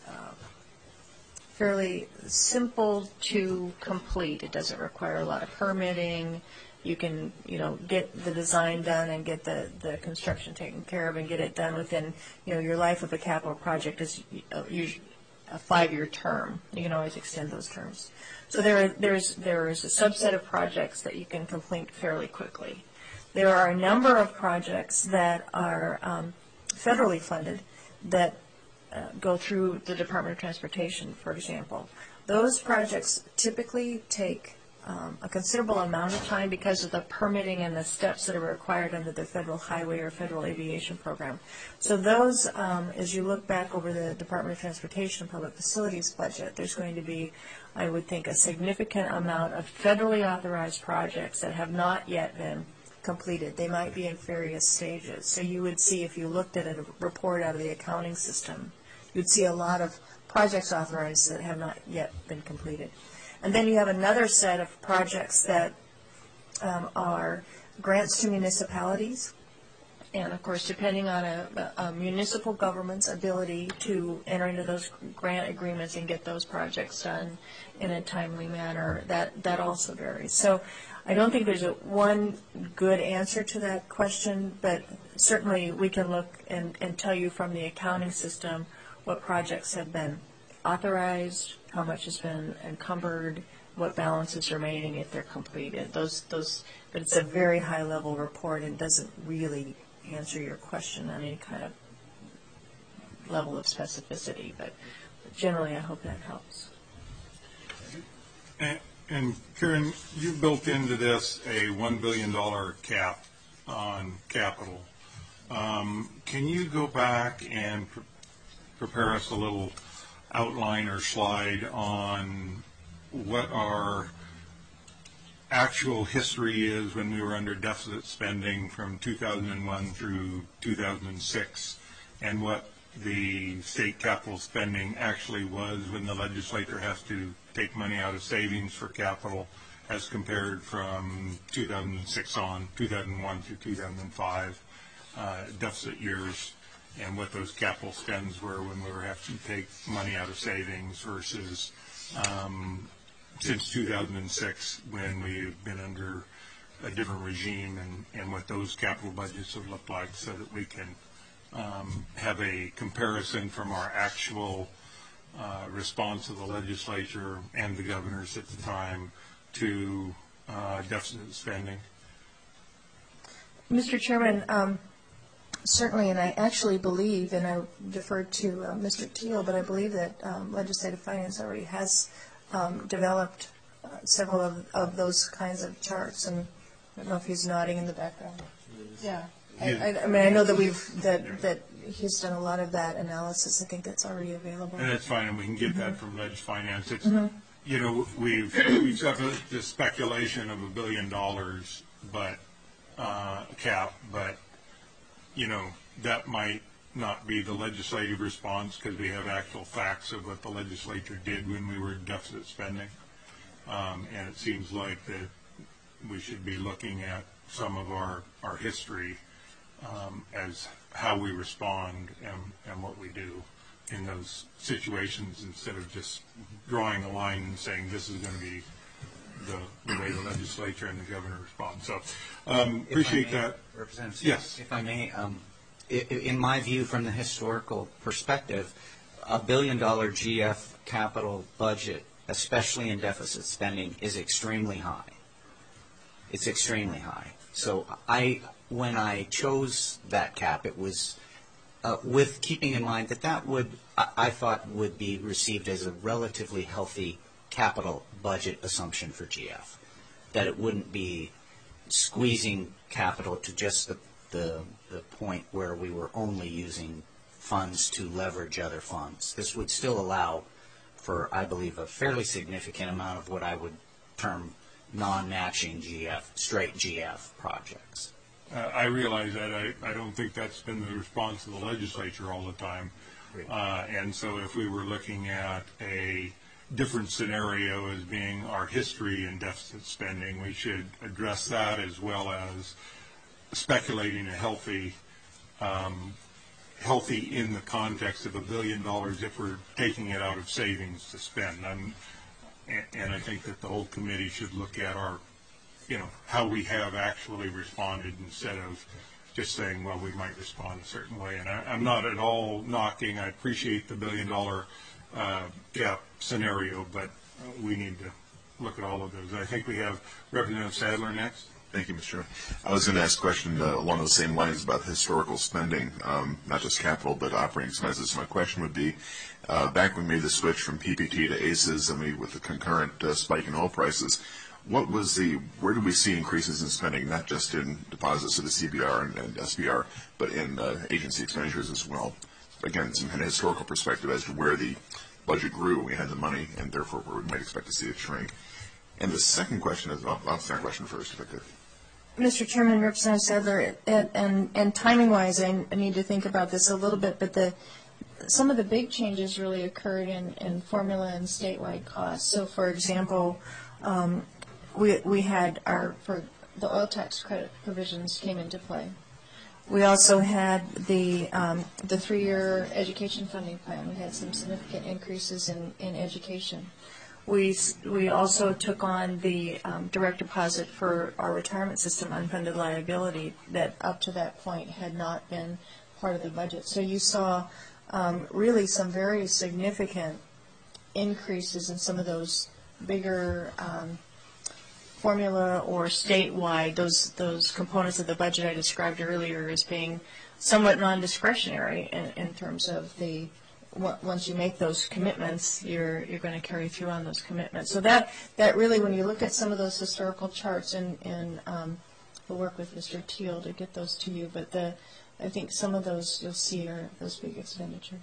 S3: fairly simple to complete, it doesn't require a lot of permitting. You can, get the design done and get the construction taken care of and get it done within, your life of a capital project is usually a 5-year term. You can always extend those terms. So there is a subset of projects that you can complete fairly quickly. There are a number of projects that are federally funded that go through the Department of Transportation, for example. Those projects typically take a considerable amount of time because of the permitting and the steps that are required under the Federal Highway or Federal Aviation Program. So those, as you look back over the Department of Transportation and Public Facilities budget, there's going to be, I would think, a significant amount of federally authorized projects that have not yet been completed. They might be in various stages. So you would see, if you looked at a report out of the accounting system, you'd see a lot of projects authorized that have not yet been completed. And then you have another set of projects that are grants to municipalities. And, of course, depending on a municipal government's ability to enter into those grant agreements and get those projects done in a timely manner, that also varies. So I don't think there's one good answer to that question, but certainly we can look and tell you from the accounting system what projects have been authorized, how much has been encumbered, what balance is remaining if they're completed. But it's a very high-level report and doesn't really answer your question on any kind of level of specificity. But generally, I hope that helps.
S1: And Karen, you built into this a $1 billion cap on capital. Can you go back and prepare us a little outline or slide on what our actual history is when we were under deficit spending from 2001 through 2006, and what the state capital spending actually was when the legislature has to take money out of savings for capital, as compared from 2006 on, 2001 through 2005 deficit years, and what those capital spends were when we were having to take money out of savings versus since 2006 when we've been under a different regime, and what those capital budgets have looked like, so that we can have a comparison from our actual response of the legislature and the governors at the time to deficit spending.
S3: Mr. Chairman, certainly, and I actually believe, and I deferred to Mr. Teal, but I believe that Legislative Finance already has developed several of those kinds of charts, and I don't know if he's nodding in the background. Yeah. I mean, I know that that he's done a lot of that analysis. I think that's already available.
S1: And that's fine, and we can get that from Leg Finance. It's, we've got this speculation of $1 billion, but cap, but that might not be the legislative response, because we have actual facts of what the legislature did when we were in deficit spending. And it seems like that we should be looking at some of our history as how we respond and what we do in those situations, instead of just drawing a line and saying this is going to be the way the legislature and the governor respond. So appreciate that.
S8: Representative,
S1: Yes.
S8: if I may, in my view, from the historical perspective, $1 billion GF capital budget, especially in deficit spending, is extremely high. It's extremely high. So when I chose that cap, it was with keeping in mind that I thought would be received as a relatively healthy capital budget assumption for GF, that it wouldn't be squeezing capital to just the point where we were only using funds to leverage other funds. This would still allow for, I believe, a fairly significant amount of what I would term non-matching GF, straight GF projects.
S1: I realize that. I don't think that's been the response of the legislature all the time. And so if we were looking at a different scenario as being our history in deficit spending, we should address that as well as speculating a healthy in the context of $1 billion if we're taking it out of savings to spend. And I think that the whole committee should look at how we have actually responded instead of just saying, well, we might respond a certain way. And I'm not at all knocking. I appreciate the $1 billion gap scenario, but we need to look at all of those. I think we have Representative Sadler next.
S9: Thank you, Mr. Chairman. I was going to ask a question along those same lines about historical spending, not just capital, but operating expenses. My question would be, back when we made the switch from PPT to ACES, with the concurrent spike in oil prices, where did we see increases in spending, not just in deposits to the CBR and SBR, but in agency expenditures as well? Again, some kind of historical perspective as to where the budget grew when we had the money, and therefore where we might expect to see it shrink. And the second question is, I'll ask that question first, if I could.
S3: Mr. Chairman, Representative Sadler, and timing-wise, I need to think about this a little bit, but some of the big changes really occurred in formula and statewide costs. So, for example, we had the oil tax credit provisions came into play. We also had the 3-year education funding plan. We had some significant increases in education. We also took on the direct deposit for our retirement system unfunded liability that up to that point had not been part of the budget. So you saw really some very significant increases in some of those bigger formula or statewide, those components of the budget I described earlier as being somewhat non-discretionary in terms of once you make those commitments, you're going to carry through on those commitments. So that really, when you look at some of those historical charts, and we'll work with Mr. Teal to get those to you, but I think some of those you'll see are those big expenditures.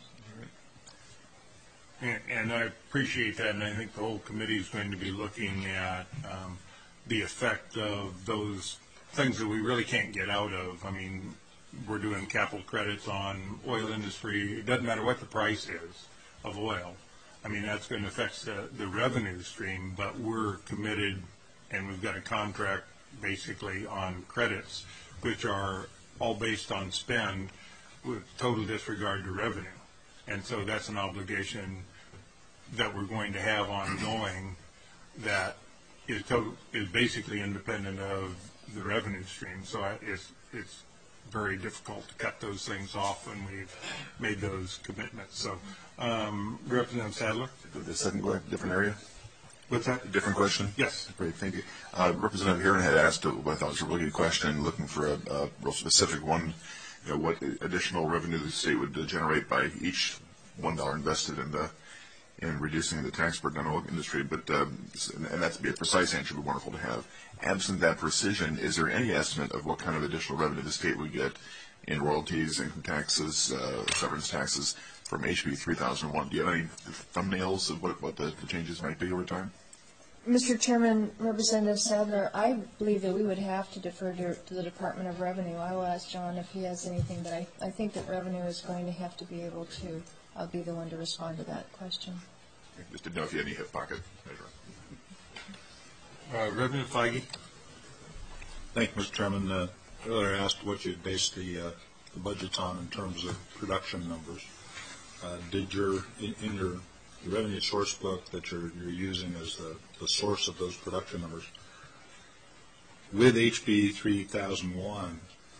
S1: And I appreciate that, and I think the whole committee is going to be looking at the effect of those things that we really can't get out of. I mean, we're doing capital credits on oil industry. It doesn't matter what the price is of oil. I mean, that's going to affect the revenue stream, but we're committed, and we've got a contract basically on credits, which are all based on spend with total disregard to revenue. And so that's an obligation that we're going to have ongoing that is basically independent of the revenue stream. So it's very difficult to cut those things off when we've made those commitments. So, Representative Sadler?
S9: The second different area?
S1: What's that?
S9: Different question?
S1: Yes.
S9: Great, thank you. Representative Heron had asked what I thought was a really good question, looking for a real specific one. What additional revenue the state would generate by each $1 invested in reducing the tax burden on the oil industry. But and that's be a precise answer, would be wonderful to have. Absent that precision, is there any estimate of what kind of additional revenue the state would get in royalties, income taxes, severance taxes from HB 3001? Do you have any thumbnails of what the changes might be over time?
S3: Mr. Chairman, Representative Sadler, I believe that we would have to defer to the Department of Revenue. I will ask John if he has anything, but I think that Revenue is going to have to be able to be the one to respond to that question.
S9: I just didn't know if you had any hip pocket measure.
S1: Representative Feige.
S4: Thank you, Mr. Chairman. Earlier I asked what you based the budgets on in terms of production numbers. Did in your revenue source book that you're using as the source of those production numbers, with HB 3001,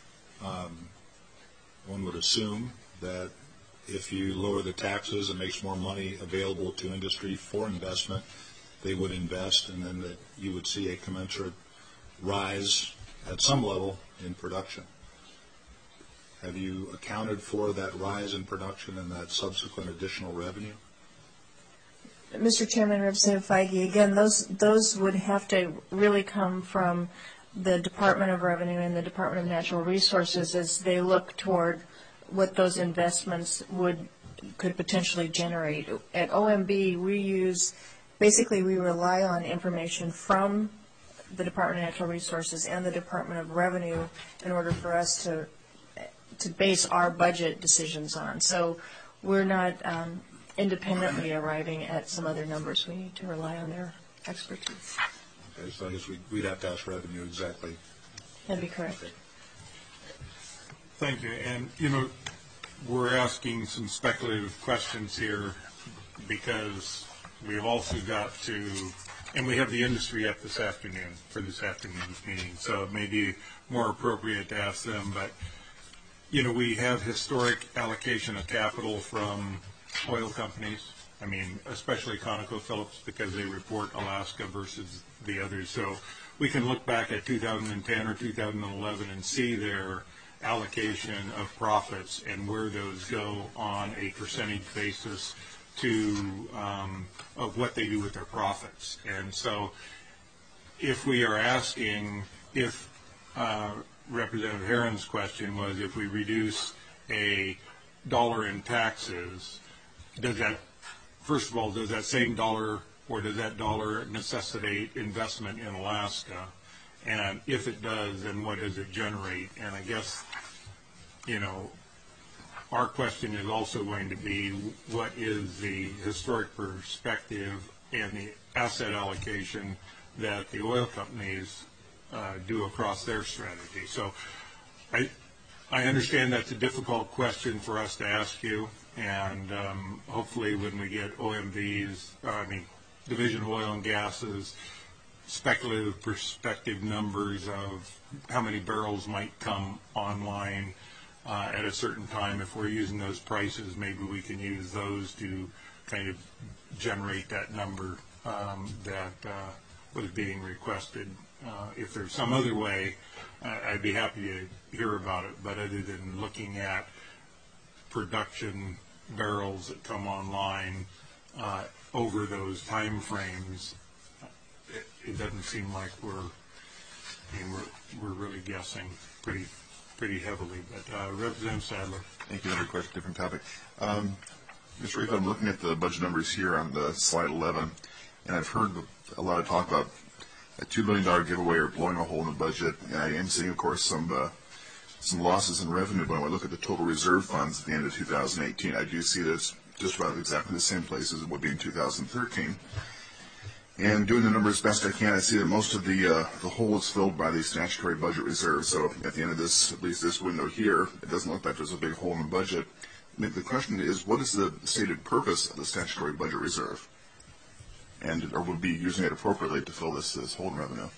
S4: one would assume that if you lower the taxes, it makes more money available to industry for investment. They would invest, and then that you would see a commensurate rise at some level in production. Have you accounted for that rise in production and that subsequent additional revenue?
S3: Mr. Chairman, Representative Feige, again, those would have to really come from the Department of Revenue and the Department of Natural Resources as they look toward what those investments could potentially generate. At OMB, we rely on information from the Department of Natural Resources and the Department of Revenue in order for us to base our budget decisions on. So we're not independently arriving at some other numbers. We need to rely on their expertise.
S4: Okay, so I guess we'd have to ask Revenue exactly.
S3: That'd be correct.
S4: Okay.
S1: Thank you. And, we're asking some speculative questions here because we've also got to, and we have the industry up this afternoon for this afternoon's meeting, so it may be more appropriate to ask them. But, we have historic allocation of capital from oil companies. I mean, especially ConocoPhillips, because they report Alaska versus the others. So we can look back at 2010 or 2011 and see their allocation of profits and where those go on a percentage basis of what they do with their profits. And so if we are asking, if Representative Herron's question was, if we reduce $1 in taxes, does that, first of all, does that same dollar, or does that dollar necessitate investment in Alaska? And if it does, then what does it generate? And I guess, our question is also going to be, what is the historic perspective and the asset allocation that the oil companies do across their strategy? So I understand that's a difficult question for us to ask you, and hopefully when we get Division of Oil and Gas's speculative perspective numbers of how many barrels might come online at a certain time, if we're using those prices, maybe we can use those to kind of generate that number that was being requested. If there's some other way, I'd be happy to hear about it. But other than looking at production barrels that come online over those time frames, it doesn't seem like we're really guessing pretty heavily. But Representative Sadler.
S9: Thank you. Another question, different topic. Mr. Reif, I'm looking at the budget numbers here on the slide 11, and I've heard a lot of talk about a $2 billion giveaway or blowing a hole in the budget. And I am seeing, of course, some losses in revenue, but when I look at the total reserve funds at the end of 2018, I do see that it's just about exactly the same place as it would be in 2013. And doing the numbers best I can, I see that most of the hole is filled by the statutory budget reserve. So at the end of this, at least this window here, it doesn't look like there's a big hole in the budget. The question is, what is the stated purpose of the statutory budget reserve? And or would be using it appropriately to fill this hole in revenue?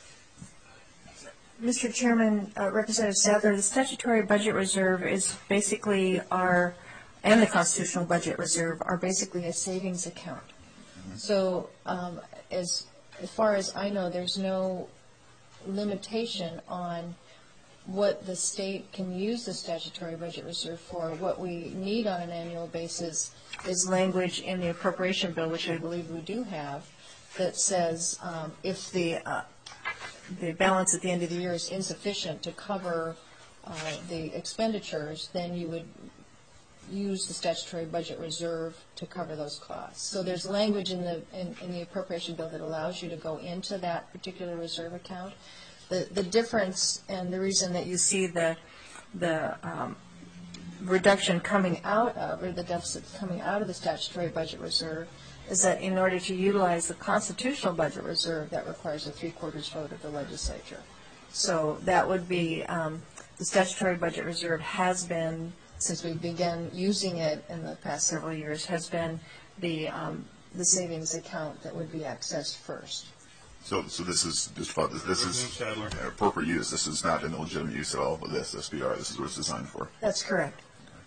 S3: Mr. Chairman, Representative Sadler, the statutory budget reserve is basically and the constitutional budget reserve are basically a savings account. Mm-hmm. So as far as I know, there's no limitation on what the state can use the statutory budget reserve for. What we need on an annual basis is language in the appropriation bill, which I believe we do have, that says if the balance at the end of the year is insufficient to cover the expenditures, then you would use the statutory budget reserve to cover those costs. So there's language in the appropriation bill that allows you to go into that particular reserve account. The difference and the reason that you see the reduction coming out of, or the deficit coming out of the statutory budget reserve, is that in order to utilize the constitutional budget reserve, that requires a 3/4 vote of the legislature. So that would be, the statutory budget reserve has been, since we began using it in the past several years, has been the the savings account that would be accessed first.
S9: So this is just about this is
S1: Representative Sadler.
S9: appropriate use. This is not an illegitimate use at all. But this SBR, this is what it's designed for.
S3: That's correct.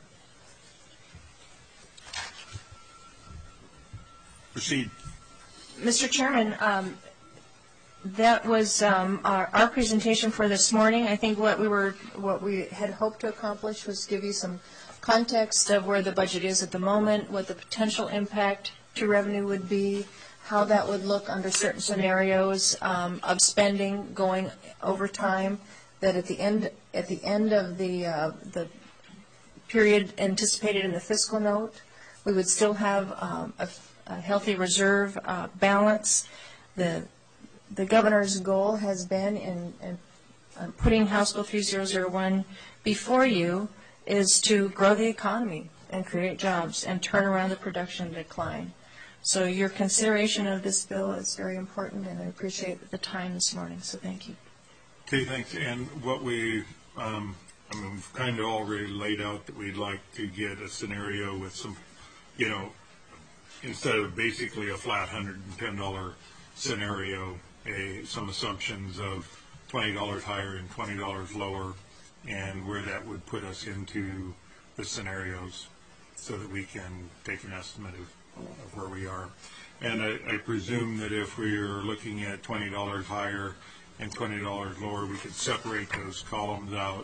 S1: Proceed.
S3: Mr. Chairman, that was our presentation for this morning. I think what we had hoped to accomplish was give you some context of where the budget is at the moment, what the potential impact to revenue would be, how that would look under certain scenarios of spending going over time. That at the end of the period anticipated in the fiscal note, we would still have a healthy reserve balance. The governor's goal has been in putting House Bill 3001 before you is to grow the economy and create jobs and turn around the production decline. So your consideration of this bill is very important, and I appreciate the time this morning. So thank you.
S1: Okay, thanks. And what we've kind of already laid out that we'd like to get a scenario with some, instead of basically a flat $110 scenario, some assumptions of $20 higher and $20 lower, and where that would put us into the scenarios so that we can take an estimate of where we are. And I presume that if we are looking at $20 higher and $20 lower, we could separate those columns out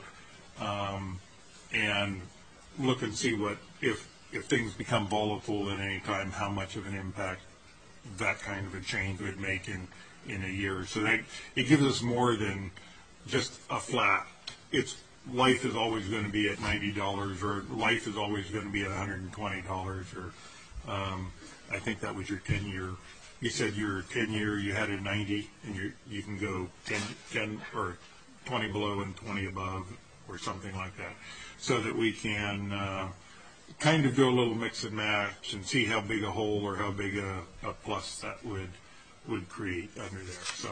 S1: and look and see what, if things become volatile at any time, how much of an impact that kind of a change would make in a year. So that it gives us more than just a flat. Life is always going to be at $90, or life is always going to be at $120, or I think that was your 10-year. You said your 10-year, you had a 90, and you can go 10 or 20 below and 20 above, or something like that, so that we can kind of do a little mix and match and see how big a hole or how big a plus that would create under there. So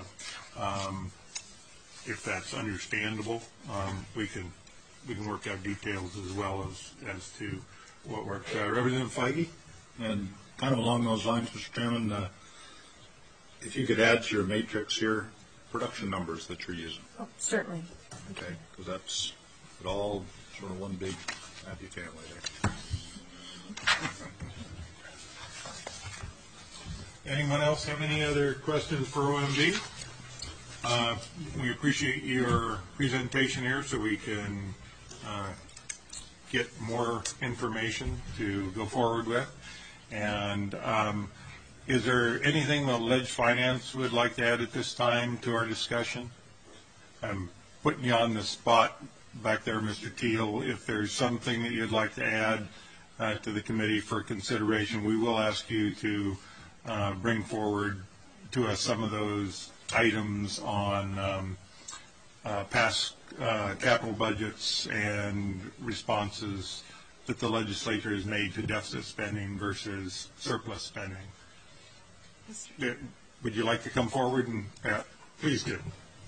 S1: if that's understandable, we can work out details as well as to what works. Representative Feige?
S4: And kind of along those lines, Mr. Chairman, if you could add to your matrix here production numbers that you're using.
S3: Oh, certainly.
S4: Okay, because that's it all sort of one big happy family there.
S1: Anyone else have any other questions for OMB? We appreciate your presentation here so we can get more information to go forward with. And is there anything the Ledge Finance would like to add at this time to our discussion? I'm putting you on the spot back there, Mr. Teal. If there's something that you'd like to add to the committee for consideration, we will ask you to bring forward to us some of those items on past capital budgets and responses that the legislature has made to deficit spending versus surplus spending. Would you like to come forward and please do?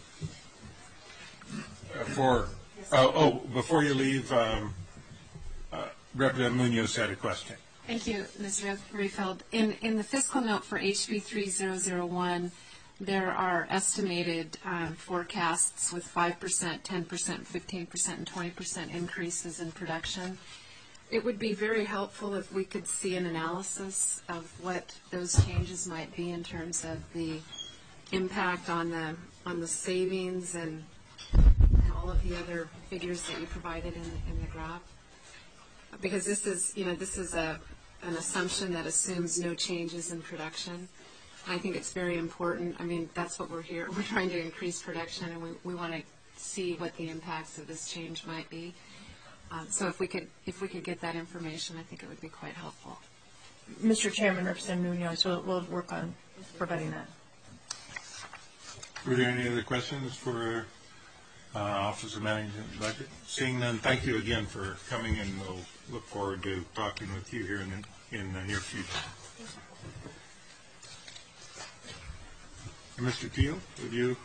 S1: Before you leave, Representative Munoz had a question.
S6: Thank you, Ms. Rehfeld. In the fiscal note for HB 3001, there are estimated forecasts with 5%, 10%, 15%, and 20% increases in production. It would be very helpful if we could see an analysis of what those changes might be in terms of the impact on the savings and all of the other figures that you provided in the graph. Because this is an assumption that assumes no changes in production. I think it's very important. I mean, that's what we're here. We're trying to increase production, and we want to see what the impacts of this change might be. So if we could get that information, I think it would be quite helpful.
S3: Mr. Chairman, Representative Munoz, we'll work on providing that.
S1: Were there any other questions for Office of Management and Budget? Seeing none, thank you again for coming, and we'll look forward to talking with you here in the near future. Mr. Teal, would you?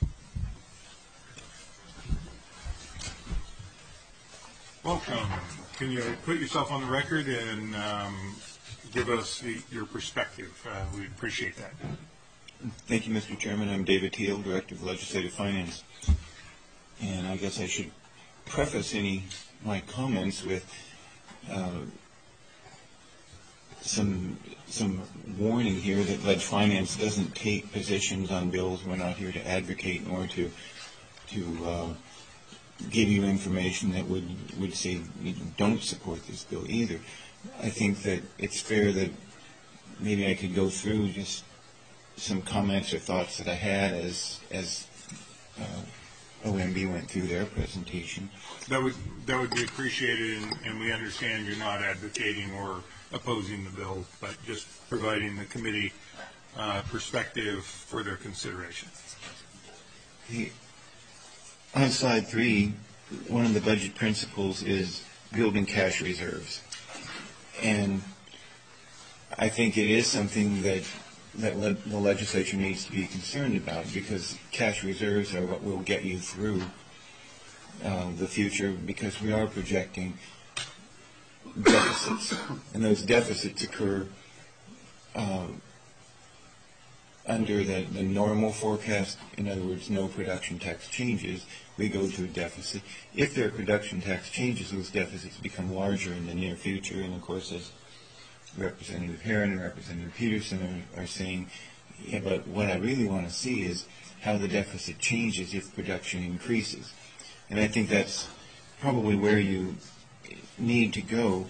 S1: Welcome. Can you put yourself on the record and give us your perspective? We'd appreciate that.
S10: Thank you, Mr. Chairman. I'm David Teal, Director of Legislative Finance. And I guess I should preface my comments with some warning here that Leg Finance doesn't take positions on bills. We're not here to advocate nor to give you information that would say you don't support this bill either. I think that it's fair that maybe I could go through just some comments or thoughts that I had as OMB went through their presentation.
S1: That would be appreciated, and we understand you're not advocating or opposing the bill, but just providing the committee perspective for their consideration.
S10: On slide 3, one of the budget principles is building cash reserves. And I think it is something that the legislature needs to be concerned about, because cash reserves are what will get you through the future, because we are projecting deficits. And those deficits occur under the normal forecast. In other words, no production tax changes, we go to a deficit. If there are production tax changes, those deficits become larger in the near future. And of course, as Representative Herron and Representative Peterson are saying, yeah, but what I really want to see is how the deficit changes if production increases. And I think that's probably where you need to go.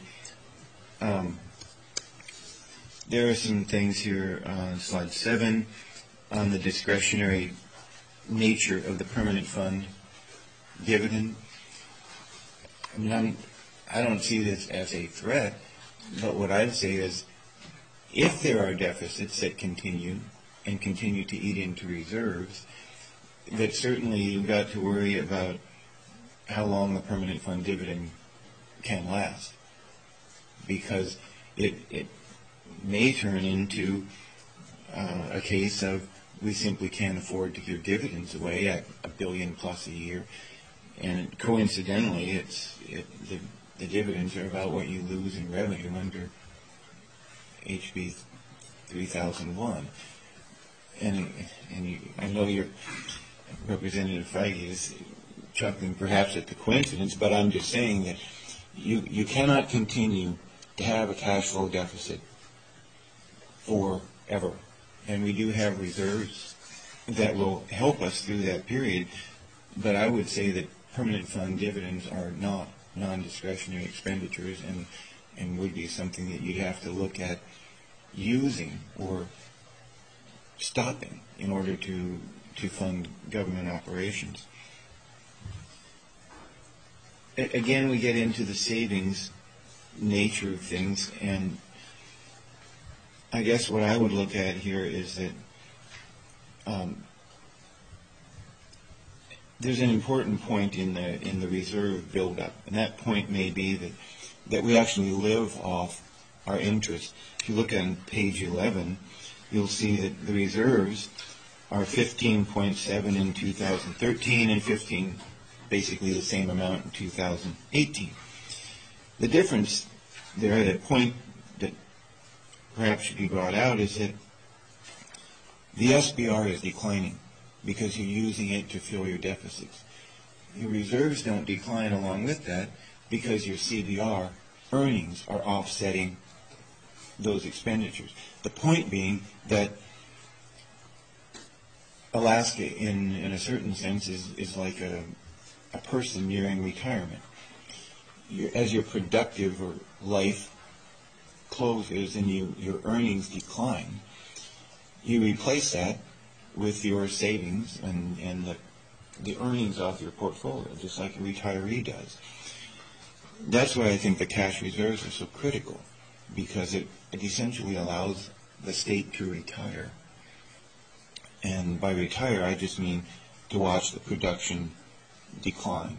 S10: There are some things here on slide 7 on the discretionary nature of the permanent fund dividend. I mean, I don't see this as a threat, but what I'd say is if there are deficits that continue and continue to eat into reserves, that certainly you've got to worry about how long the permanent fund dividend can last, because it may turn into a case of we simply can't afford to give dividends away at $1 billion plus a year, and coincidentally, the dividends are about what you lose in revenue under HB 3001. And I know your Representative Feige is chuckling perhaps at the coincidence, but I'm just saying that you cannot continue to have a cash flow deficit forever. And we do have reserves that will help us through that period, but I would say that permanent fund dividends are not non-discretionary expenditures and would be something that you'd have to look at using or stopping in order to fund government operations. Again, we get into the savings nature of things, and I guess what I would look at here is that there's an important point in the reserve buildup, and that point may be that we actually live off our interest. If you look on page 11, you'll see that the reserves are 15.7 in 2013 and 15, basically the same amount in 2018. The difference there, that point that perhaps should be brought out, is that the SBR is declining because you're using it to fill your deficits. Your reserves don't decline along with that because your CBR earnings are offsetting those expenditures. The point being that Alaska, in a certain sense, is like a person nearing retirement. As your productive or life closes and your earnings decline, you replace that with your savings and the earnings off your portfolio, just like a retiree does. That's why I think the cash reserves are so critical, because it essentially allows the state to retire. And by retire, I just mean to watch the production decline.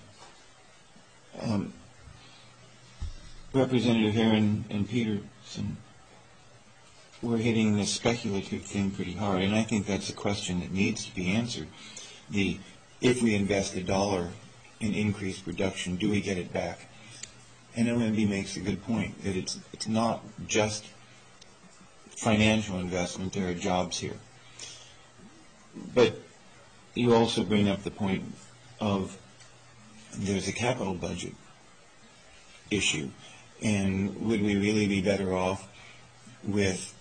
S10: Representative Herron and Peterson were hitting this speculative thing pretty hard, and I think that's a question that needs to be answered. If we invest $1 in increased production, do we get it back? and OMB makes a good point, that it's not just financial investment, there are jobs here. But you also bring up the point of there's a capital budget issue, and would we really be better off with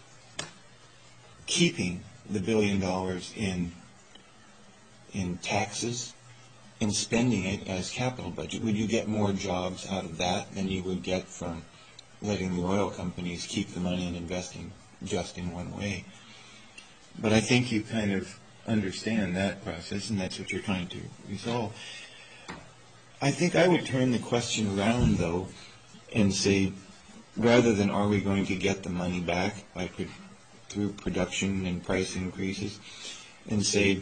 S10: keeping the $1 billion in taxes and spending it as capital budget? Would you get more jobs out of that than you would get from letting the oil companies keep the money and investing just in one way? But I think you kind of understand that process, and that's what you're trying to resolve. I think I would turn the question around, though, and say, rather than are we going to get the money back through production and price increases, and say,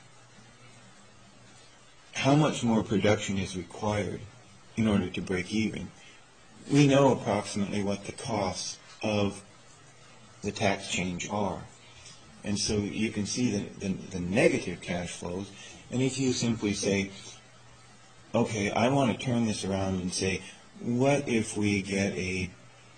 S10: how much more production is required in order to break even? We know approximately what the costs of the tax change are. And so you can see the negative cash flows. And if you simply say, okay, I want to turn this around and say, what if we get a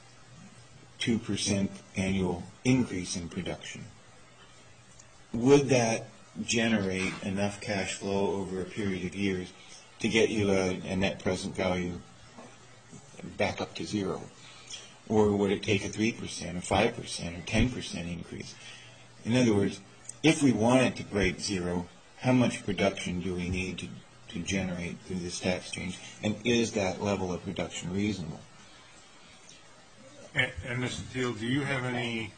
S10: 2% annual increase in production? Would that generate enough cash flow over a period of years to get you a net present value back up to zero? Or would it take a 3%, or 5%, or 10% increase? In other words, if we wanted to break zero, how much production do we need to generate through this tax change? And is that level of production reasonable?
S1: And Mr. Teal, do you have any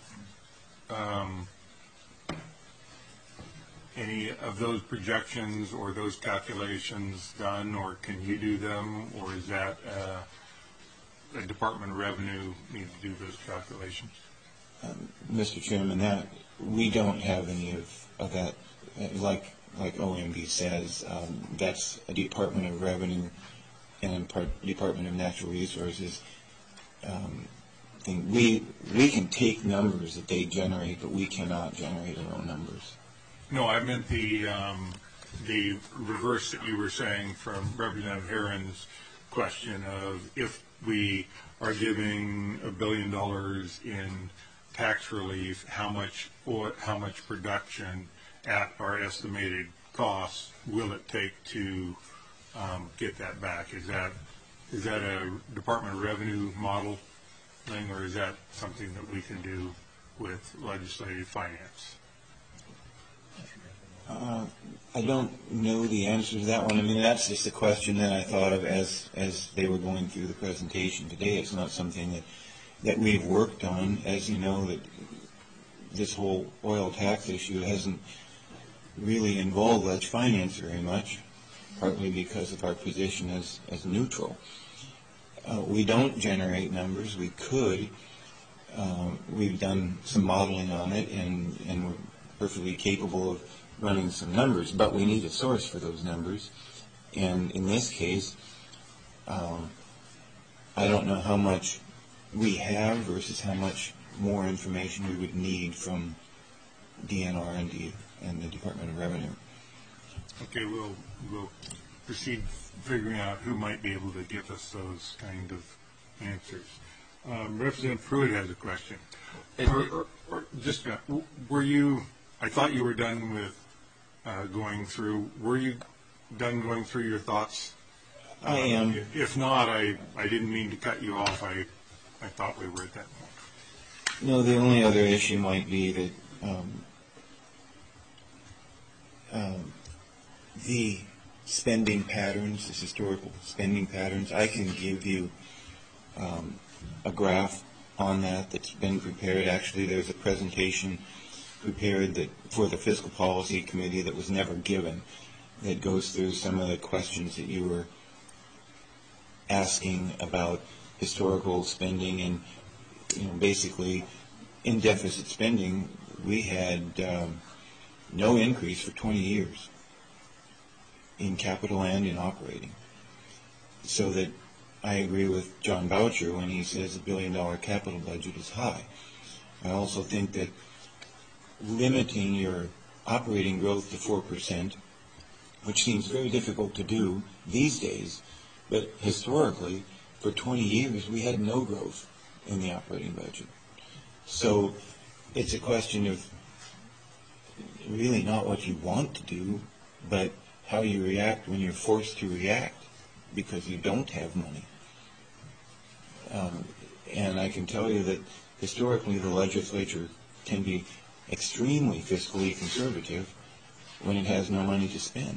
S1: of those projections or those calculations done, or can you do them, or is that the Department of Revenue needs to do those calculations?
S10: Mr. Chairman, we don't have any of that. Like OMB says, that's a Department of Revenue and Department of Natural Resources thing. We can take numbers that they generate, but we cannot generate our own numbers.
S1: No, I meant the reverse that you were saying from Representative Herron's question of, if we are giving $1 billion in tax relief, how much production at our estimated costs will it take to get that back? Is that a Department of Revenue model thing, or is that something that we can do with legislative finance?
S10: I don't know the answer to that one. I mean, that's just a question that I thought of as they were going through the presentation today. It's not something that we've worked on. As you know, that this whole oil tax issue hasn't really involved Ledge Finance very much, partly because of our position as neutral. We don't generate numbers. We could. We've done some modeling on it, and we're perfectly capable of running some numbers, but we need a source for those numbers. And in this case, I don't know how much we have versus how much more information we would need from DNR and the Department of Revenue.
S1: Okay, we'll proceed figuring out who might be able to give us those kind of answers. Representative Pruitt has a question. I thought you were done with going through. Were you done going through your thoughts?
S10: I am.
S1: If not, I didn't mean to cut you off. I thought we were at that point.
S10: No, the only other issue might be that the spending patterns, the historical spending patterns, I can give you a graph on that's been prepared. Actually, there's a presentation prepared for the Fiscal Policy Committee that was never given, that goes through some of the questions that you were asking about historical spending. And basically in deficit spending, we had no increase for 20 years in capital and in operating. So that I agree with John Boucher when he says $1 billion capital budget is high. I also think that limiting your operating growth to 4%, which seems very difficult to do these days, but historically for 20 years, we had no growth in the operating budget. So it's a question of really not what you want to do, but how you react when you're forced to react because you don't have money. And I can tell you that historically the legislature can be extremely fiscally conservative when it has no money to spend.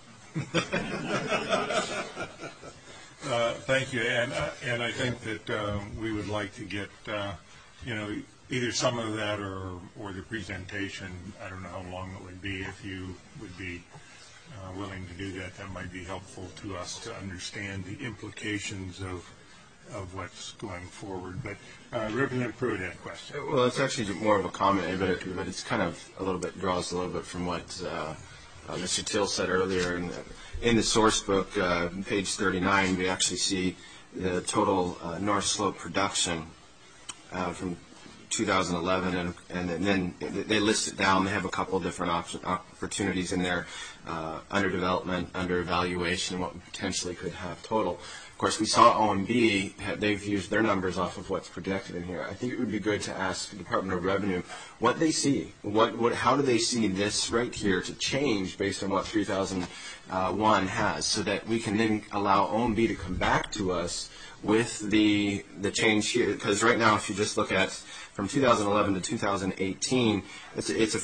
S1: Thank you, and I think that we would like to get either some of that or the presentation. I don't know how long it would be. If you would be willing to do that, that might be helpful to us to understand the implications of what's going forward. But Representative Pruitt had a question.
S2: Well, it's actually more of a comment, but it's kind of draws a little bit from what Mr. Till said earlier. In the source book, page 39, we actually see the total North Slope production from 2011, and then they list it down. They have a couple of different opportunities in there, under development, under evaluation, what we potentially could have total. Of course, we saw OMB, they've used their numbers off of what's projected in here. I think it would be good to ask the Department of Revenue what they see. How do they see this right here to change based on what 3001 has, so that we can then allow OMB to come back to us with the change here. Because right now, if you just look at from 2011 to 2018, it's a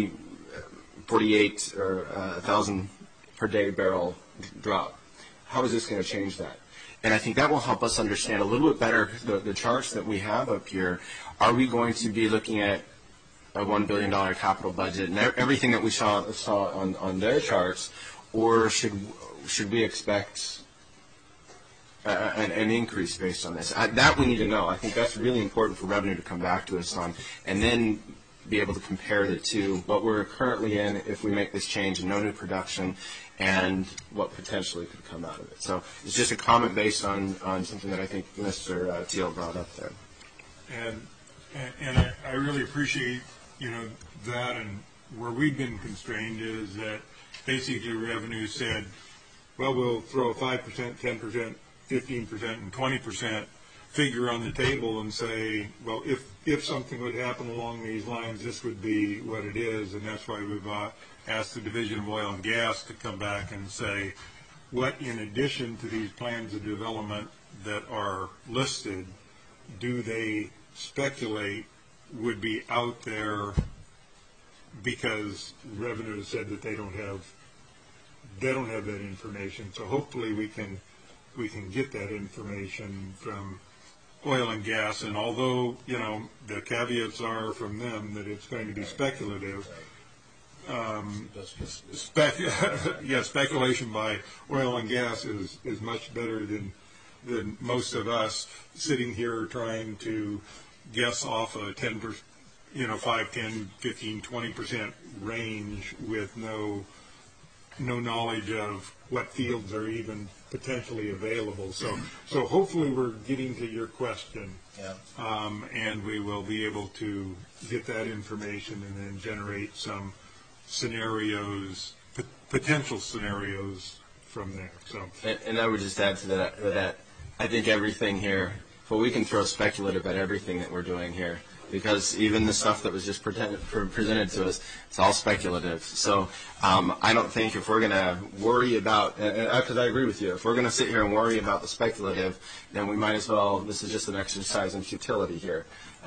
S2: 48 or 1,000 per day barrel drop. How is this going to change that? And I think that will help us understand a little bit better the charts that we have up here. Are we going to be looking at a $1 billion capital budget and everything that we saw on their charts, or should we expect an increase based on this? That we need to know. I think that's really important for revenue to come back to us on, and then be able to compare the two, what we're currently in if we make this change and no new production, and what potentially could come out of it. So it's just a comment based on something that I think Mr. Teal brought up there.
S1: And I really appreciate that, and where we've been constrained is that basically revenue said, well, we'll throw a 5%, 10%, 15%, and 20% figure on the table and say, well, if something would happen along these lines, this would be what it is, and that's why we've asked the Division of Oil and Gas to come back and say, what in addition to these plans of development that are listed, do they speculate would be out there, because revenue has said that they don't have that information. So hopefully we can get that information from oil and gas, and although the caveats are from them that it's going to be speculative, speculation by oil and gas is much better than most of us sitting here trying to guess off a 10%, 5, 10, 15, 20% range with no knowledge of what fields are even potentially available. So hopefully we're getting to your question, and we will be able to get that information and then generate some scenarios, potential scenarios from there. So,
S2: and I would just add to that I think everything here, we can throw speculative at everything that we're doing here, because even the stuff that was just presented to us, it's all speculative. So I don't think if we're going to worry about, because I agree with you, if we're going to sit here and worry about the speculative, then we might as well, this is just an exercise in futility here.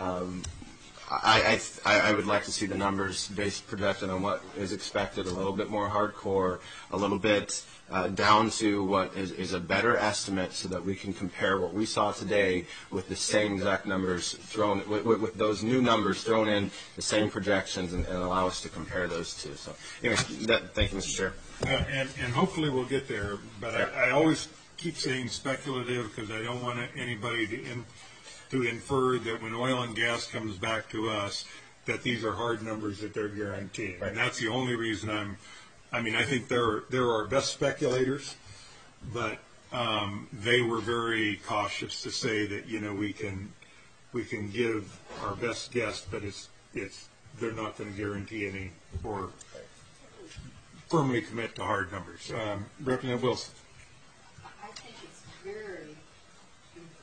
S2: I would like to see the numbers based projected on what is expected, a little bit more hardcore, a little bit down to what is a better estimate, so that we can compare what we saw today with the same exact numbers thrown, with those new numbers thrown in, the same projections, and allow us to compare those two. So anyway, thank you, Mr. Chair.
S1: And hopefully we'll get there, but I always keep saying speculative because I don't want anybody to infer that when oil and gas comes back to us, that these are hard numbers that they're guaranteeing. Right. And that's the only reason I think they're our best speculators, but they were very cautious to say that we can give our best guess, but they're not going to guarantee any or firmly commit to hard numbers. Representative Wilson.
S11: I think it's very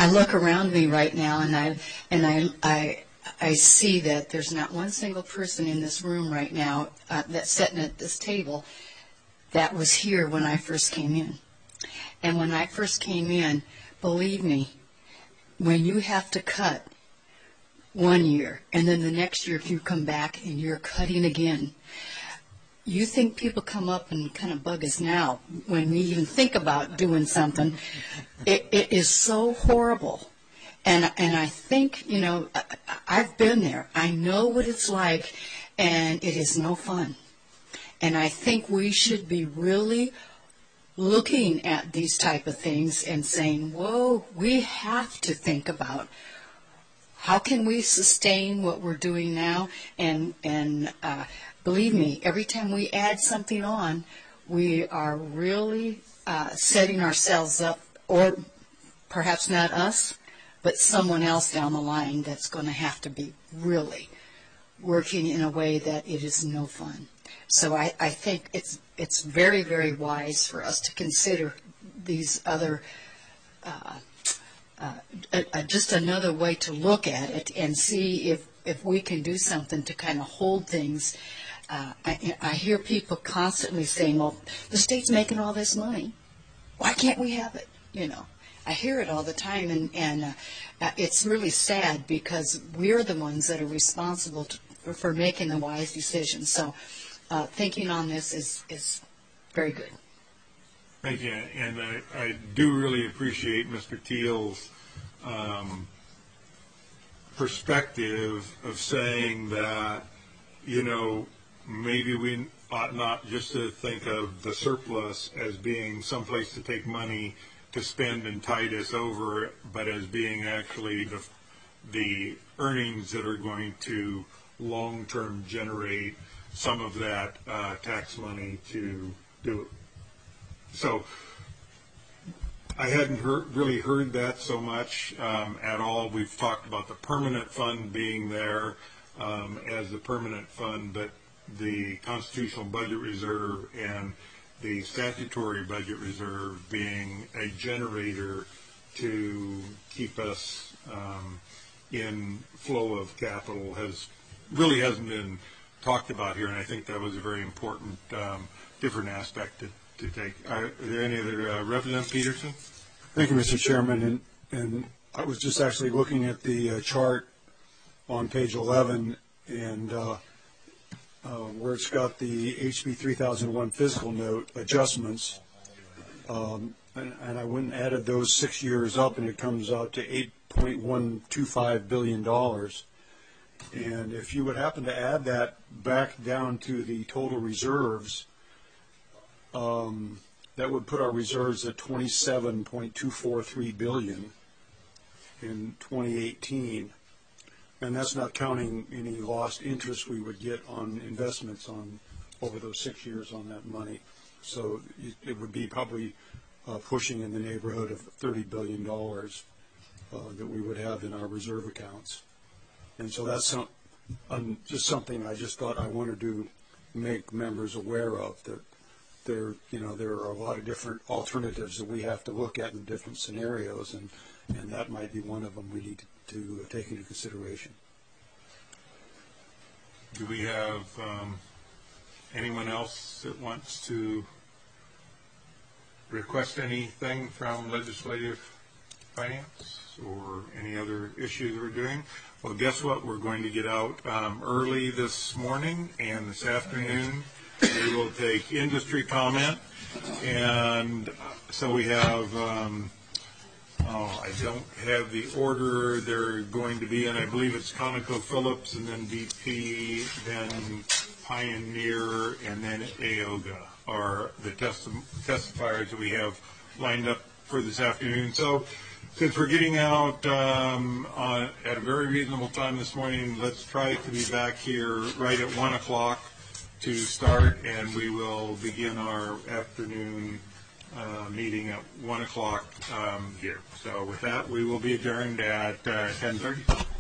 S11: I look around me right now, and I see that there's not one single person in this room right now that's sitting at this table that was here when I first came in. And when I first came in, believe me, when you have to cut 1 year, and then the next year if you come back and you're cutting again, you think people come up and kind of bug us now when we even think about doing something. It is so horrible. And I think, you know, I've been there. I know what it's like, and it is no fun. And I think we should be really looking at these type of things and saying, whoa, we have to think about how can we sustain what we're doing now. And believe me, every time we add something on, we are really setting ourselves up, or perhaps not us, but someone else down the line that's going to have to be really working in a way that it is no fun. So I think it's very, very wise for us to consider these other, just another way to look at it and see if we can do something to kind of hold things. I hear people constantly saying, well, the state's making all this money. Why can't we have it? You know, I hear it all the time, and it's really sad because we're the ones that are responsible for making the wise decisions. So thinking on this is very good.
S1: Thank you. And I do really appreciate Mr. Teal's perspective of saying that, you know, maybe we ought not just to think of the surplus as being someplace to take money to spend and tide us over, but as being actually the earnings that are going to long-term generate some of that tax money to do it. So I hadn't really heard that so much at all. We've talked about the permanent fund being there as the permanent fund, but the constitutional budget reserve and the statutory budget reserve being a generator to keep us in flow of capital hasn't been talked about here, and I think that was a very important different aspect to take. Are there any other Representative Peterson?
S5: Thank you, Mr. Chairman. And I was just actually looking at the chart on page 11, and where it's got the HB 3001 fiscal note adjustments, and I went and added those 6 years up, and it comes out to $8.125 billion. And if you would happen to add that back down to the total reserves, that would put our reserves at $27.243 billion in 2018. And that's not counting any lost interest we would get on investments on over those 6 years on that money. So it would be probably pushing in the neighborhood of $30 billion that we would have in our reserve accounts. And so that's just something I just thought I wanted to make members aware of, that there are a lot of different alternatives that we have to look at in different scenarios, and that might be one of them we need to take into consideration.
S1: Do we have anyone else that wants to request anything from legislative finance or any other issue that we're doing? Well, guess what? We're going to get out early this morning and this afternoon. We will take industry comment, and so we have I don't have the order they're going to be in. I believe it's ConocoPhillips, and then BP, then Pioneer, and then AOGA are the testifiers that we have lined up for this afternoon. So since we're getting out at a very reasonable time this morning, let's try to be back here right at 1 o'clock to start, and we will begin our afternoon meeting at 1 o'clock here. So with that, we will be adjourned at 10:30.